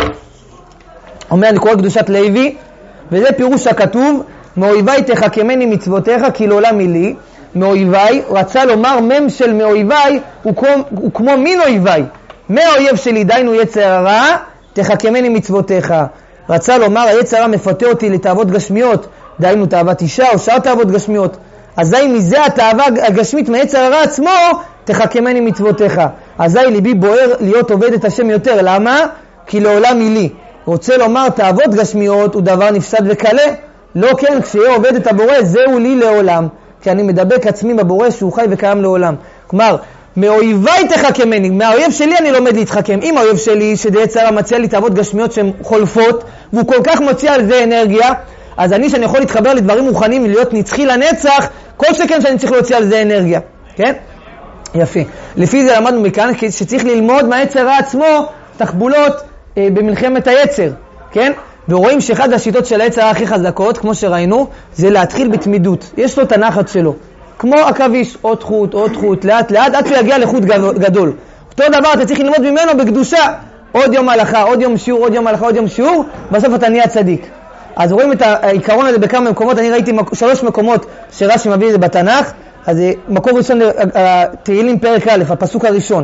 S1: אומר, אני קורא קדושת לוי, וזה פירוש הכתוב, מאויבי תחכמני מצוותיך, כי לעולם מילי. מאויבי, רצה לומר, מם של מאויבי הוא כמו, הוא כמו מין אויבי. מהאויב שלי, דיינו יצר הרע, תחכמני מצוותיך. רצה לומר, היצר הרע מפתה אותי לתאוות גשמיות, דיינו תאוות אישה או שאר תאוות גשמיות. אזי מזה התאווה הגשמית מיצר הרע עצמו, תחכמני מצוותיך. אזי ליבי בוער להיות עובד את השם יותר. למה? כי לעולם היא לי. רוצה לומר, תאוות גשמיות הוא דבר נפסד וקלה. לא כן, כשיהיה עובד את הבורא, זהו לי לעולם. כי אני מדבק עצמי בבורא שהוא חי וקיים לעולם. כלומר, מאויביי תחכמני, מהאויב שלי אני לומד להתחכם. אם האויב שלי, שזה יצר המציע לי תאוות גשמיות שהן חולפות, והוא כל כך מוציא על זה אנרגיה, אז אני שאני יכול להתחבר לדברים מוכנים ולהיות נצחי לנצח, כל שכן שאני צריך להוציא על זה אנרגיה. כן? יפה. לפי זה למדנו מכאן שצריך ללמוד מהיצר עצמו תחבולות אה, במלחמת היצר. כן? ורואים שאחד השיטות של היצר הכי חזקות, כמו שראינו, זה להתחיל בתמידות. יש לו את הנחת שלו. כמו עכביש, עוד חוט, עוד חוט, לאט לאט, עד שהוא יגיע לחוט גדול. אותו דבר אתה צריך ללמוד ממנו בקדושה. עוד יום הלכה, עוד יום שיעור, עוד יום הלכה, עוד יום שיעור, בסוף אתה נהיה צדיק. אז רואים את העיקרון הזה בכמה מקומות. אני ראיתי שלוש מקומות שרש"י מביא את זה בתנ"ך. אז מקור ראשון, תהילים פרק א', הפסוק הראשון.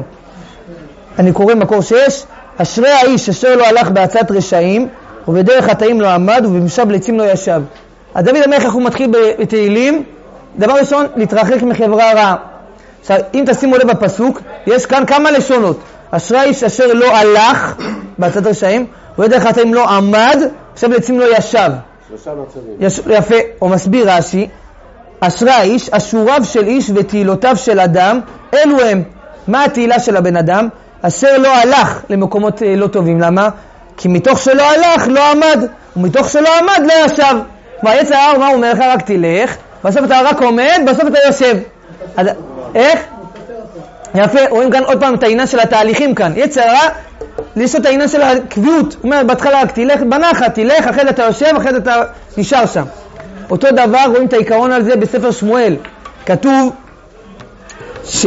S1: אני קורא מקור שש. אשרי האיש אשר לא הלך בעצת רשעים, ובדרך חטאים לא עמד, ובמשב לצים לא ישב. אז דוד המלך איך הוא מתחיל בתהילים? דבר ראשון, להתרחק מחברה רעה. עכשיו, אם תשימו לב בפסוק, יש כאן כמה לשונות. אשרי האיש אשר לא הלך בעצת רשעים, ובדרך חטאים לא עמד, עכשיו לצים לא ישב.
S3: שלושה מצבים.
S1: יש, יפה, הוא מסביר רש"י, אשרי האיש, אשוריו של איש ותהילותיו של אדם, אלו הם. מה התהילה של הבן אדם? אשר לא הלך למקומות לא טובים. למה? כי מתוך שלא הלך לא עמד, ומתוך שלא עמד לא ישב. מה יצר הרע, מה הוא אומר לך? רק תלך, בסוף אתה רק עומד, בסוף אתה יושב. אז, איך? יפה, רואים כאן עוד פעם את העניין של התהליכים כאן. יצר הרע, יש לו את העניין של הקביעות. הוא אומר, בהתחלה רק תלך בנחת, תלך, אחרי זה אתה יושב, אחרי זה אתה נשאר שם. אותו דבר, רואים את העיקרון על זה בספר שמואל. כתוב ש...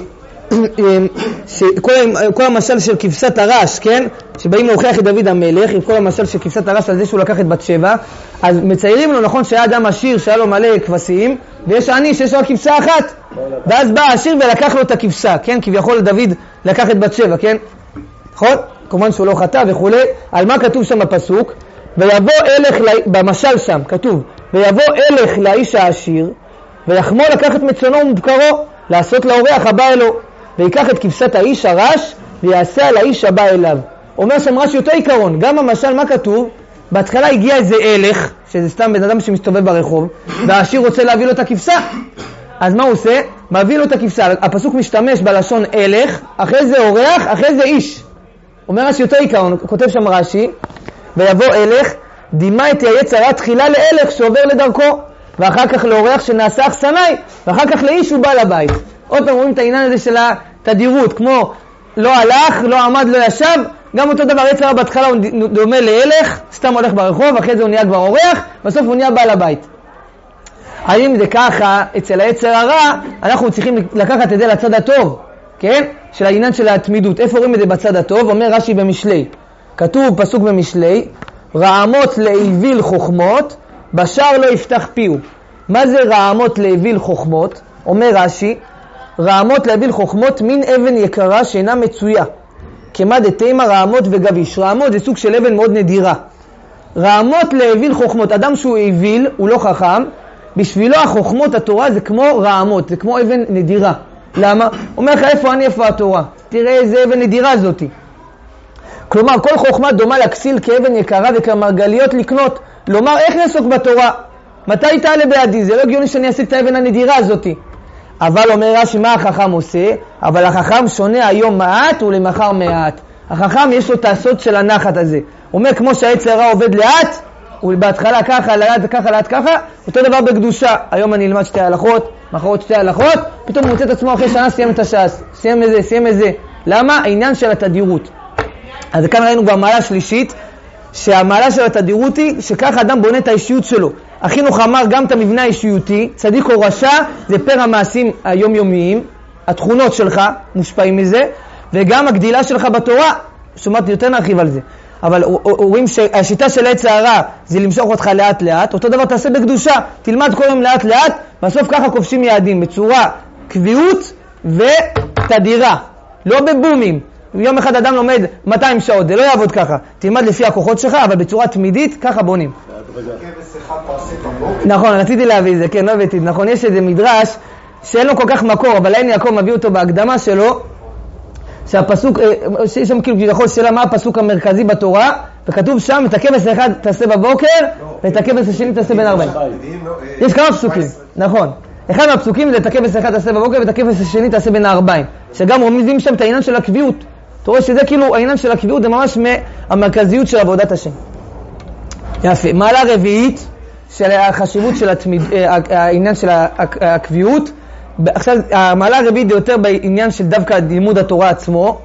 S1: שכל כל המשל של כבשת הרש, כן? שבאים להוכיח את דוד המלך, עם כל המשל של כבשת הרש על זה שהוא לקח את בת שבע, אז מציירים לו, נכון, שהיה אדם עשיר שהיה לו מלא כבשים, ויש עני שיש לו כבשה אחת, ואז בא העשיר ולקח לו את הכבשה, כן? כביכול דוד לקח את בת שבע, כן? נכון? כמובן שהוא לא חטא וכו'. על מה כתוב שם בפסוק? ויבוא אלך, במשל שם כתוב, ויבוא אלך לאיש העשיר, ויחמו לקחת מצונו ומבקרו, לעשות לאורח הבא אלו, ויקח את כבשת האיש הרש, ויעשה על האיש הבא אליו. אומר שם רש"י אותו עיקרון, גם המשל מה כתוב? בהתחלה הגיע איזה אלך, שזה סתם בן אדם שמסתובב ברחוב, והעשיר רוצה להביא לו את הכבשה. אז מה הוא עושה? מביא לו את הכבשה. הפסוק משתמש בלשון אלך, אחרי זה אורח, אחרי זה איש. אומר רש"י אותו עיקרון, כותב שם רש"י, ויבוא אלך, דימה את היצר הרע תחילה לאלך שעובר לדרכו, ואחר כך לאורח שנעשה אכסני, ואחר כך לאיש הוא בא לבית. עוד פעם רואים את העניין הזה של התדירות, כמו לא הלך, לא עמד, לא ישב, גם אותו דבר יצר הרע בהתחלה הוא דומה לאלך, סתם הולך ברחוב, אחרי זה הוא נהיה כבר אורח, בסוף הוא נהיה בעל הבית. האם זה ככה, אצל היצר הרע, אנחנו צריכים לקחת את זה לצד הטוב, כן? של העניין של התמידות. איפה רואים את זה בצד הטוב? אומר רש"י במשלי. כתוב פסוק במשלי, רעמות לאוויל חוכמות, בשער לא יפתח פיהו. מה זה רעמות לאוויל חוכמות? אומר רש"י, רעמות לאוויל חוכמות מין אבן יקרה שאינה מצויה. כמה דתימה רעמות וגביש. רעמות זה סוג של אבן מאוד נדירה. רעמות לאוויל חוכמות, אדם שהוא אוויל, הוא לא חכם, בשבילו החוכמות התורה זה כמו רעמות, זה כמו אבן נדירה. למה? אומר לך איפה אני, איפה התורה? תראה איזה אבן נדירה זאתי. כלומר, כל חוכמה דומה להכסיל כאבן יקרה וכמרגליות לקנות. לומר, איך נעסוק בתורה? מתי תעלה בידי? זה לא הגיוני שאני אעסיק את האבן הנדירה הזאתי. אבל אומר רש"י, מה החכם עושה? אבל החכם שונה היום מעט ולמחר מעט. החכם יש לו את הסוד של הנחת הזה. אומר, כמו שהיצר הרע עובד לאט, הוא בהתחלה ככה, לאט, ככה, לאט, ככה, אותו דבר בקדושה. היום אני אלמד שתי הלכות, מחר עוד שתי הלכות, פתאום הוא מוצא את עצמו אחרי שנה, סיים את הש"ס, סיים איזה, סיים איזה. למה? העניין של התדירות. אז כאן ראינו במעלה השלישית, שהמעלה של התדירות היא שככה אדם בונה את האישיות שלו. החינוך אמר גם את המבנה האישיותי, צדיק או רשע, זה פר המעשים היומיומיים, התכונות שלך מושפעים מזה, וגם הגדילה שלך בתורה, שומעת יותר נרחיב על זה. אבל רואים שהשיטה של היצר הרע זה למשוך אותך לאט לאט, אותו דבר תעשה בקדושה, תלמד כל יום לאט לאט, בסוף ככה כובשים יעדים, בצורה קביעות ותדירה, לא בבומים. יום אחד אדם לומד מאתיים שעות, זה לא יעבוד ככה, תלמד לפי הכוחות שלך, אבל בצורה תמידית, ככה בונים. נכון, רציתי להביא את זה, כן, לא הבאתי, נכון, יש איזה מדרש שאין לו כל כך מקור, אבל אין יעקב מביא אותו בהקדמה שלו, שהפסוק, שיש שם כאילו יכול שאלה מה הפסוק המרכזי בתורה, וכתוב שם, את הכבש האחד תעשה בבוקר, ואת הכבש השני תעשה בין ארבעים. יש כמה פסוקים, נכון. אחד מהפסוקים זה את הכבש האחד תעשה בבוקר, ואת הכבש השני תעשה בין הארבעים. שגם רומזים שם את העניין של הקביעות. אתה רואה שזה כאילו, העניין של הקביעות זה ממש מהמרכזיות של עבודת השם. יפה. מעלה רביעית של החשיבות של התמיד, העניין של הקביעות. עכשיו, המעלה הרביעית זה יותר בעניין של דווקא לימוד התורה עצמו,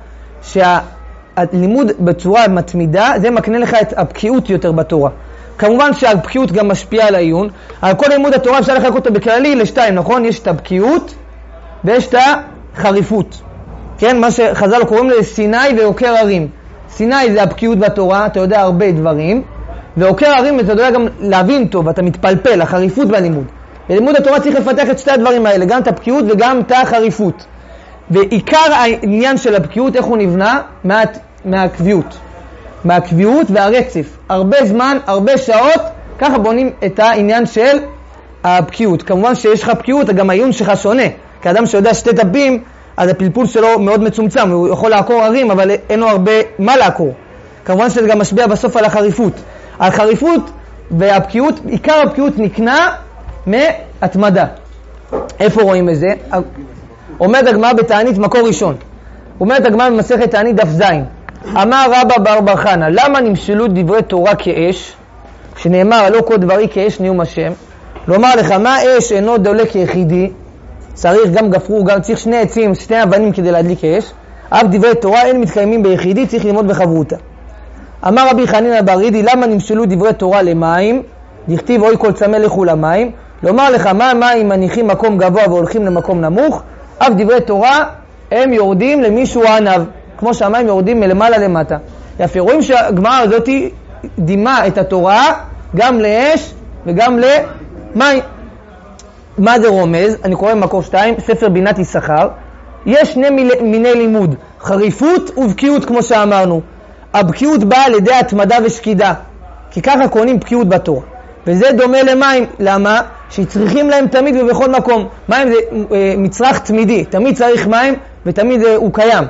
S1: שהלימוד בצורה מתמידה, זה מקנה לך את הבקיאות יותר בתורה. כמובן שהבקיאות גם משפיעה על העיון. על כל לימוד התורה אפשר לחלק אותו בכללי לשתיים, נכון? יש את הבקיאות ויש את החריפות. כן? מה שחז"ל קוראים לסיני ועוקר הרים. סיני זה הבקיאות בתורה, אתה יודע הרבה דברים, ועוקר הרים אתה יודע גם להבין טוב, אתה מתפלפל, החריפות בלימוד. בלימוד התורה צריך לפתח את שתי הדברים האלה, גם את הבקיאות וגם את החריפות. ועיקר העניין של הבקיאות, איך הוא נבנה? מה, מהקביעות. מהקביעות והרצף. הרבה זמן, הרבה שעות, ככה בונים את העניין של הבקיאות. כמובן שיש לך בקיאות, גם העיון שלך שונה. כאדם שיודע שתי דפים, אז הפלפול שלו מאוד מצומצם. הוא יכול לעקור הרים, אבל אין לו הרבה מה לעקור. כמובן שזה גם משפיע בסוף על החריפות. על חריפות והבקיאות, עיקר הבקיאות נקנה מהתמדה. איפה רואים את זה? אומרת הגמרא בתענית מקור ראשון. אומרת הגמרא במסכת תענית דף זין. אמר רבא בר בר חנא, למה נמשלו דברי תורה כאש? כשנאמר לא כל דברי כאש נאום השם. לומר לך, מה אש אינו דולק כיחידי? צריך גם גפרור, גם צריך שני עצים, שני אבנים כדי להדליק אש. אף דברי תורה אין מתקיימים ביחידי, צריך ללמוד בחברותה. אמר רבי חנינא בר רידי, למה נמשלו דברי תורה למים? דכתיב אוי כל צמא לכו למים. לומר לך, מה מים מניחים מקום גבוה והולכים למקום נמוך? אף דברי תורה הם יורדים למישהו ענב, כמו שהמים יורדים מלמעלה למטה. יפה, רואים שהגמרא הזאת דימה את התורה גם לאש וגם למים. מה זה רומז? אני קורא במקור שתיים, ספר בינת יששכר. יש שני מיני לימוד, חריפות ובקיאות כמו שאמרנו. הבקיאות באה על ידי התמדה ושקידה, כי ככה קונים בקיאות בתורה. וזה דומה למים, למה? שצריכים להם תמיד ובכל מקום. מים זה אה, מצרך תמידי, תמיד צריך מים ותמיד אה, הוא קיים.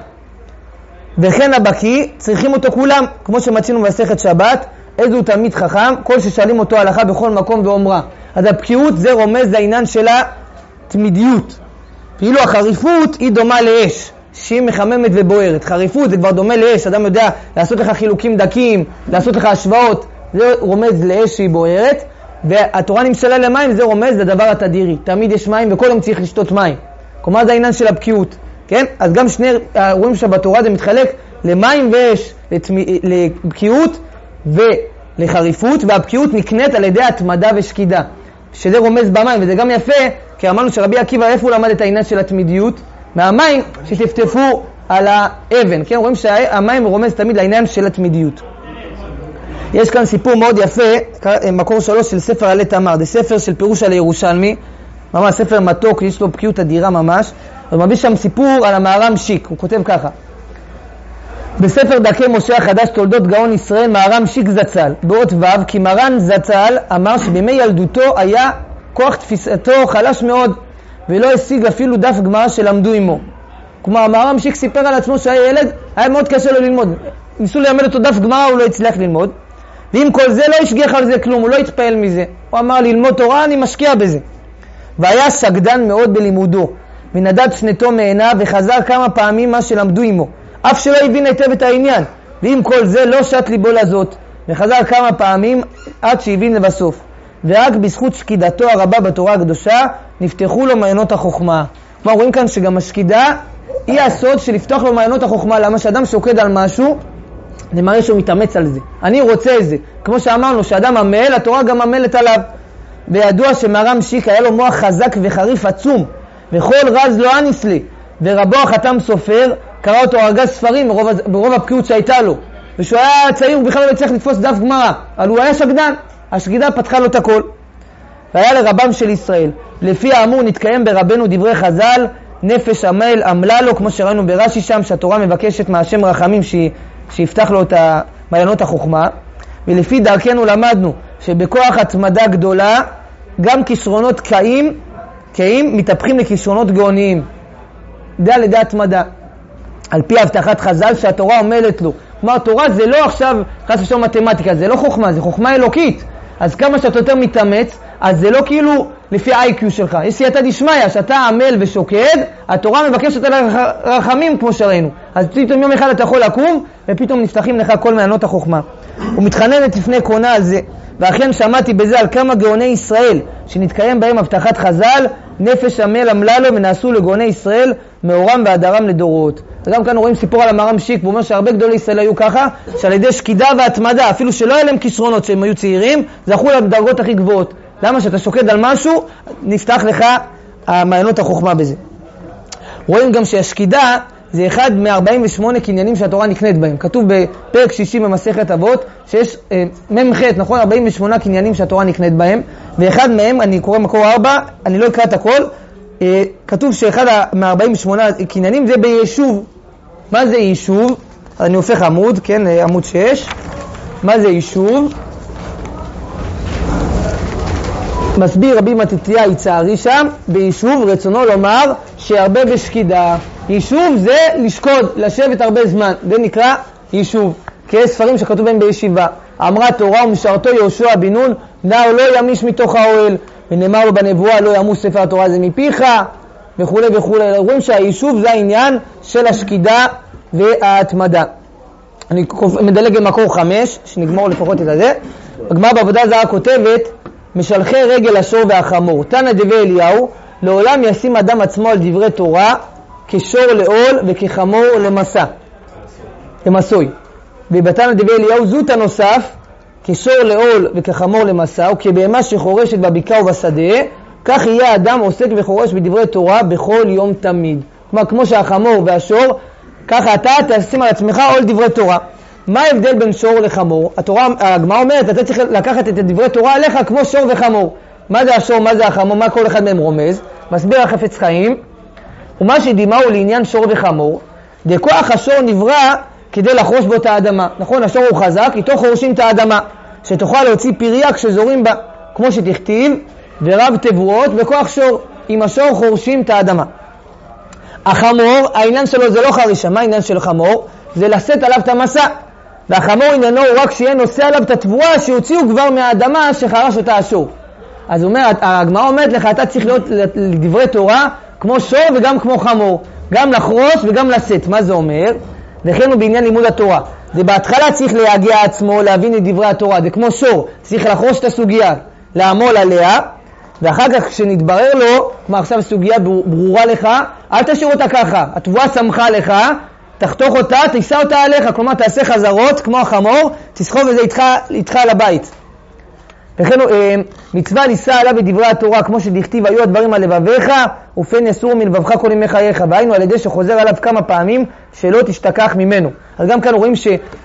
S1: וכן הבקיא, צריכים אותו כולם, כמו שמצינו במסכת שבת, איזה הוא תלמיד חכם, כל ששאלים אותו הלכה בכל מקום ואומרה. אז הבקיאות זה רומז לעניין של התמידיות. ואילו החריפות היא דומה לאש, שהיא מחממת ובוערת. חריפות זה כבר דומה לאש, אדם יודע לעשות לך חילוקים דקים, לעשות לך השוואות, זה רומז לאש שהיא בוערת. והתורה נמשלה למים, זה רומז לדבר התדירי. תמיד יש מים וכל יום צריך לשתות מים. כלומר זה העניין של הבקיאות. כן? אז גם שני רואים שבתורה זה מתחלק למים ואש, לבקיאות ולחריפות, והבקיאות נקנית על ידי התמדה ושקידה. שזה רומז במים, וזה גם יפה, כי אמרנו שרבי עקיבא איפה הוא למד את העניין של התמידיות? מהמים שטפטפו על האבן. כן? רואים שהמים רומז תמיד לעניין של התמידיות. יש כאן סיפור מאוד יפה, מקור שלוש של ספר עלי תמר, זה ספר של פירוש על ירושלמי, ממש ספר מתוק, יש לו בקיאות אדירה ממש, הוא מביא שם סיפור על המהר"ם שיק, הוא כותב ככה. בספר דרכי משה החדש תולדות גאון ישראל, מהר"ם שיק זצ"ל, באות ו', כי מרן זצ"ל אמר שבימי ילדותו היה כוח תפיסתו חלש מאוד, ולא השיג אפילו דף גמרא שלמדו עמו. כלומר, המהר"ם שיק סיפר על עצמו שהיה ילד, היה מאוד קשה לו ללמוד. ניסו ללמד אותו דף גמרא, הוא לא הצליח ללמוד. ועם כל זה לא השגיח על זה כלום, הוא לא התפעל מזה. הוא אמר, ללמוד תורה אני משקיע בזה. והיה שקדן מאוד בלימודו, ונדד שנתו מעיניו, וחזר כמה פעמים מה שלמדו עמו, אף שלא הבין היטב את העניין. ועם כל זה לא שט ליבו לזאת, וחזר כמה פעמים עד שהבין לבסוף. ורק בזכות שקידתו הרבה בתורה הקדושה, נפתחו לו מעיינות החוכמה. כלומר, רואים כאן שגם השקידה היא הסוד של לפתוח לו מעיינות החוכמה. למה שאדם שוקד על משהו, זה מראה שהוא מתאמץ על זה. אני רוצה את זה. כמו שאמרנו, שאדם עמל, התורה גם עמלת עליו. וידוע שמהר"ם שיק היה לו מוח חזק וחריף עצום, וכל רז לא אניס לי. ורבו החתם סופר, קרא אותו ארגז ספרים ברוב, ברוב הבקיאות שהייתה לו. ושהוא היה צעיר, הוא בכלל לא הצליח לתפוס דף גמרא. אבל הוא היה שקדן. השקידה פתחה לו את הכל. והיה לרבם של ישראל. לפי האמור נתקיים ברבנו דברי חז"ל, נפש עמל עמלה לו, כמו שראינו ברש"י שם, שהתורה מבקשת מהשם רחמים ש... שיפתח לו את מעיינות החוכמה. ולפי דרכנו למדנו שבכוח התמדה גדולה, גם כישרונות קיים, קיים מתהפכים לכישרונות גאוניים. זה על ידי התמדה. על פי הבטחת חז"ל שהתורה עומדת לו. כלומר, התורה זה לא עכשיו חס ושלום מתמטיקה, זה לא חוכמה, זה חוכמה אלוקית. אז כמה שאתה יותר מתאמץ, אז זה לא כאילו לפי ה-איי קיו שלך. יש סייעתא דשמיא, שאתה עמל ושוקד, התורה מבקשת על הרחמים כמו שראינו. אז פתאום יום אחד אתה יכול לקום, ופתאום נפתחים לך כל מעיינות החוכמה. הוא מתחננת לפני קונה על זה, ואכן שמעתי בזה על כמה גאוני ישראל, שנתקיים בהם הבטחת חז"ל, נפש עמל עמלה לו ונעשו לגאוני ישראל, מאורם והדרם לדורות. וגם כאן רואים סיפור על המר"ם שיק, הוא אומר שהרבה גדולי ישראל היו ככה, שעל ידי שקידה והתמדה, אפילו שלא היה להם כישרונות שהם היו צעירים, זכו לדרגות הכי גבוהות. למה? שאתה שוקד על משהו, נפתח לך המעיינות החוכמה בזה. רואים גם שהשקידה זה אחד מ-ארבעים ושמונה קניינים שהתורה נקנית בהם. כתוב בפרק שישי במסכת אבות, שיש אה, ממח' נכון, ארבעים ושמונה קניינים שהתורה נקנית בהם, ואחד מהם, אני קורא מקור ארבע, אני לא אקרא את הכל, אה, כתוב שאחד מ-ארבעים ושמונה קניינים זה ביישוב. מה זה יישוב? אני הופך עמוד, כן, עמוד שש. מה זה יישוב? מסביר רבי מתתיה יצערי שם, ביישוב רצונו לומר שהרבה בשקידה. יישוב זה לשקוד, לשבת הרבה זמן, זה נקרא יישוב. כי יש ספרים שכתוב בהם בישיבה. אמרה תורה ומשרתו יהושע בן נון, נער לא ימיש מתוך האוהל, ונאמר לו בנבואה לא ימוש ספר התורה זה מפיך, וכו' וכו'. רואים שהיישוב זה העניין של השקידה וההתמדה. אני מדלג במקור חמש, שנגמור לפחות את זה. הגמרא בעבודה זרה כותבת, משלחי רגל השור והחמור. תנא דבי אליהו, לעולם ישים אדם עצמו על דברי תורה, כשור לעול וכחמור למסע. למסוי. ובתנא דבי אליהו זוט הנוסף, כשור לעול וכחמור למסע, וכבהמה שחורשת בבקעה ובשדה, כך יהיה אדם עוסק וחורש בדברי תורה בכל יום תמיד. כלומר, כמו שהחמור והשור, ככה אתה תשים על עצמך עול דברי תורה. מה ההבדל בין שור לחמור? התורה, הגמרא אומרת, אתה צריך לקחת את דברי תורה עליך כמו שור וחמור. מה זה השור, מה זה החמור, מה כל אחד מהם רומז? מסביר החפץ חיים. ומה שדימהו לעניין שור וחמור, דכוח השור נברא כדי לחרוש בו את האדמה. נכון, השור הוא חזק, איתו חורשים את האדמה, שתוכל להוציא פריה כשזורים בה, כמו שתכתיב, ורב תבואות בכוח שור, עם השור חורשים את האדמה. החמור, העניין שלו זה לא חרישה. מה העניין של חמור? זה לשאת עליו את המסע. והחמור עניינו הוא רק שיהיה נושא עליו את התבואה שהוציאו כבר מהאדמה שחרש אותה השור. אז הוא אומר, הגמרא אומרת לך, אתה צריך להיות לדברי תורה כמו שור וגם כמו חמור. גם לחרוש וגם לשאת. מה זה אומר? וכן הוא בעניין לימוד התורה. זה בהתחלה צריך להגיע עצמו, להבין את דברי התורה. זה כמו שור. צריך לחרוש את הסוגיה, לעמול עליה. ואחר כך כשנתברר לו, כמו עכשיו סוגיה ברורה לך, אל תשאיר אותה ככה. התבואה שמחה לך, תחתוך אותה, תישא אותה עליך. כלומר, תעשה חזרות כמו החמור, תסחוב את זה איתך, איתך לבית. וכן מצווה לישא עליו בדברי התורה, כמו שדכתיב, היו הדברים על לבביך, ופן יסור מלבבך כל ימי חייך. והיינו על ידי שחוזר עליו כמה פעמים, שלא תשתכח ממנו. אז גם כאן רואים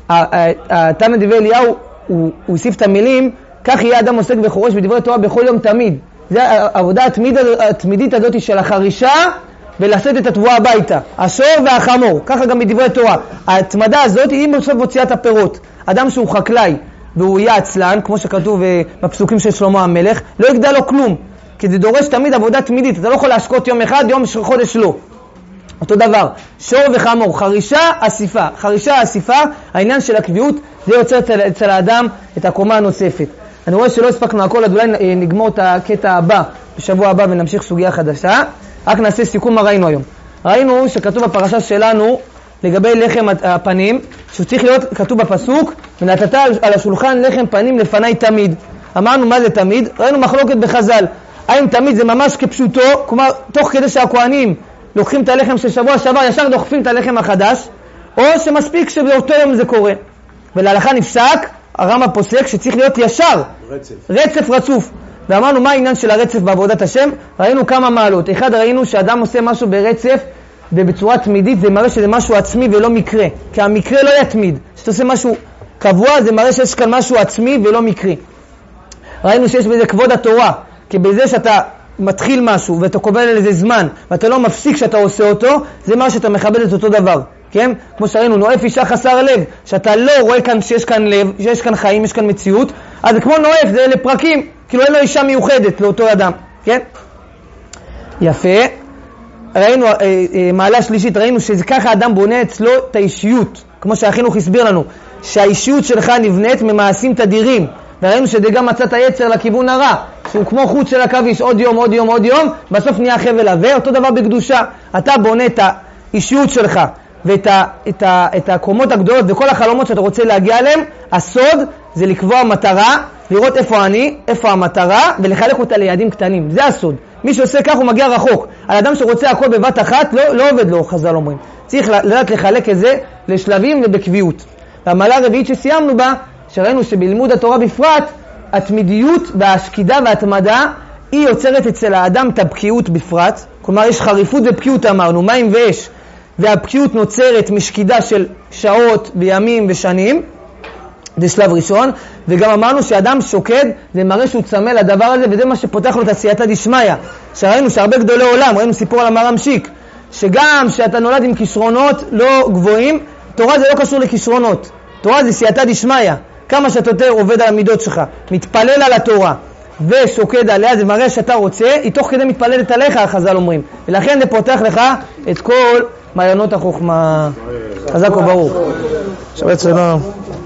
S1: שהתנא דבי אליהו, הוא הוסיף את המילים, כך יהיה אדם עוסק וחורש בדברי תורה בכל יום תמיד. זה העבודה התמיד, התמידית הזאת של החרישה, ולשאת את התבואה הביתה. השור והחמור, ככה גם בדברי תורה. ההתמדה הזאת היא בסוף מוציאת הפירות. אדם שהוא חקלאי, והוא יהיה עצלן, כמו שכתוב בפסוקים של שלמה המלך, לא יגדל לו כלום, כי זה דורש תמיד עבודה תמידית. אתה לא יכול להשקות יום אחד, יום חודש לא. אותו דבר, שור וחמור, חרישה, אסיפה. חרישה, אסיפה, העניין של הקביעות, זה יוצר אצל, אצל האדם את הקומה הנוספת. אני רואה שלא הספקנו הכל, אז אולי נגמור את הקטע הבא בשבוע הבא ונמשיך סוגיה חדשה. רק נעשה סיכום מה ראינו היום. ראינו שכתוב בפרשה שלנו לגבי לחם הפנים, שהוא צריך להיות כתוב בפסוק, ונתת על השולחן לחם פנים לפני תמיד. אמרנו מה זה תמיד? ראינו מחלוקת בחז"ל. האם תמיד זה ממש כפשוטו, כלומר תוך כדי שהכוהנים לוקחים את הלחם של שבוע שעבר, ישר דוחפים את הלחם החדש, או שמספיק שבאותו יום זה קורה. ולהלכה נפסק, הרמב"ם פוסק שצריך להיות ישר, רצף, רצף רצוף. ואמרנו מה העניין של הרצף בעבודת השם? ראינו כמה מעלות. אחד, ראינו שאדם עושה משהו ברצף ובצורה תמידית, זה מראה שזה משהו עצמי ולא מקרה, כי המקרה לא יתמיד. כשאתה עושה משהו קבוע, זה מראה שיש כאן משהו עצמי ולא מקרי. ראינו שיש בזה כבוד התורה, כי בזה שאתה מתחיל משהו ואתה קובל על איזה זמן ואתה לא מפסיק שאתה עושה אותו, זה מה שאתה מכבד את אותו דבר. כן? כמו שראינו, נואף אישה חסר לב, שאתה לא רואה כאן שיש כאן לב, שיש כאן חיים, יש כאן מציאות, אז זה כמו נואף, זה לפרקים, כאילו אין לו אישה מיוחדת לאותו אדם, כן? יפה. ראינו, אה, אה, מעלה שלישית, ראינו שזה ככה אדם בונה אצלו את האישיות, כמו שהחינוך הסביר לנו, שהאישיות שלך נבנית ממעשים תדירים, וראינו שזה גם מצאת היצר לכיוון הרע, שהוא כמו חוט של עכביש, עוד יום, עוד יום, עוד יום, בסוף נהיה חבל עבה, אותו דבר בקדושה, אתה בונה את האישיות שלך, ואת ה, את ה, את הקומות הגדולות וכל החלומות שאתה רוצה להגיע אליהם, הסוד זה לקבוע מטרה, לראות איפה אני, איפה המטרה, ולחלק אותה ליעדים קטנים, זה הסוד. מי שעושה כך הוא מגיע רחוק. על אדם שרוצה הכל בבת אחת, לא, לא עובד לו, חז"ל אומרים. צריך לדעת לחלק את זה לשלבים ובקביעות. והמעלה הרביעית שסיימנו בה, שראינו שבלימוד התורה בפרט, התמידיות והשקידה וההתמדה, היא יוצרת אצל האדם את הבקיאות בפרט. כלומר, יש חריפות ובקיאות אמרנו, מים ואש. והבקיאות נוצרת משקידה של שעות וימים ושנים. זה שלב ראשון. וגם אמרנו שאדם שוקד, זה מראה שהוא צמא לדבר הזה, וזה מה שפותח לו את הסייעתא דשמיא. שראינו שהרבה גדולי עולם, ראינו סיפור על המהר"ם שיק, שגם שאתה נולד עם כישרונות לא גבוהים, תורה זה לא קשור לכישרונות. תורה זה סייעתא דשמיא. כמה שאתה יותר עובד על המידות שלך, מתפלל על התורה ושוקד עליה, זה מראה שאתה רוצה, היא תוך כדי מתפללת עליך, חז"ל אומרים. ולכן זה פותח לך את כל מעיינות החוכמה. חזק וברוך. שבת שלום.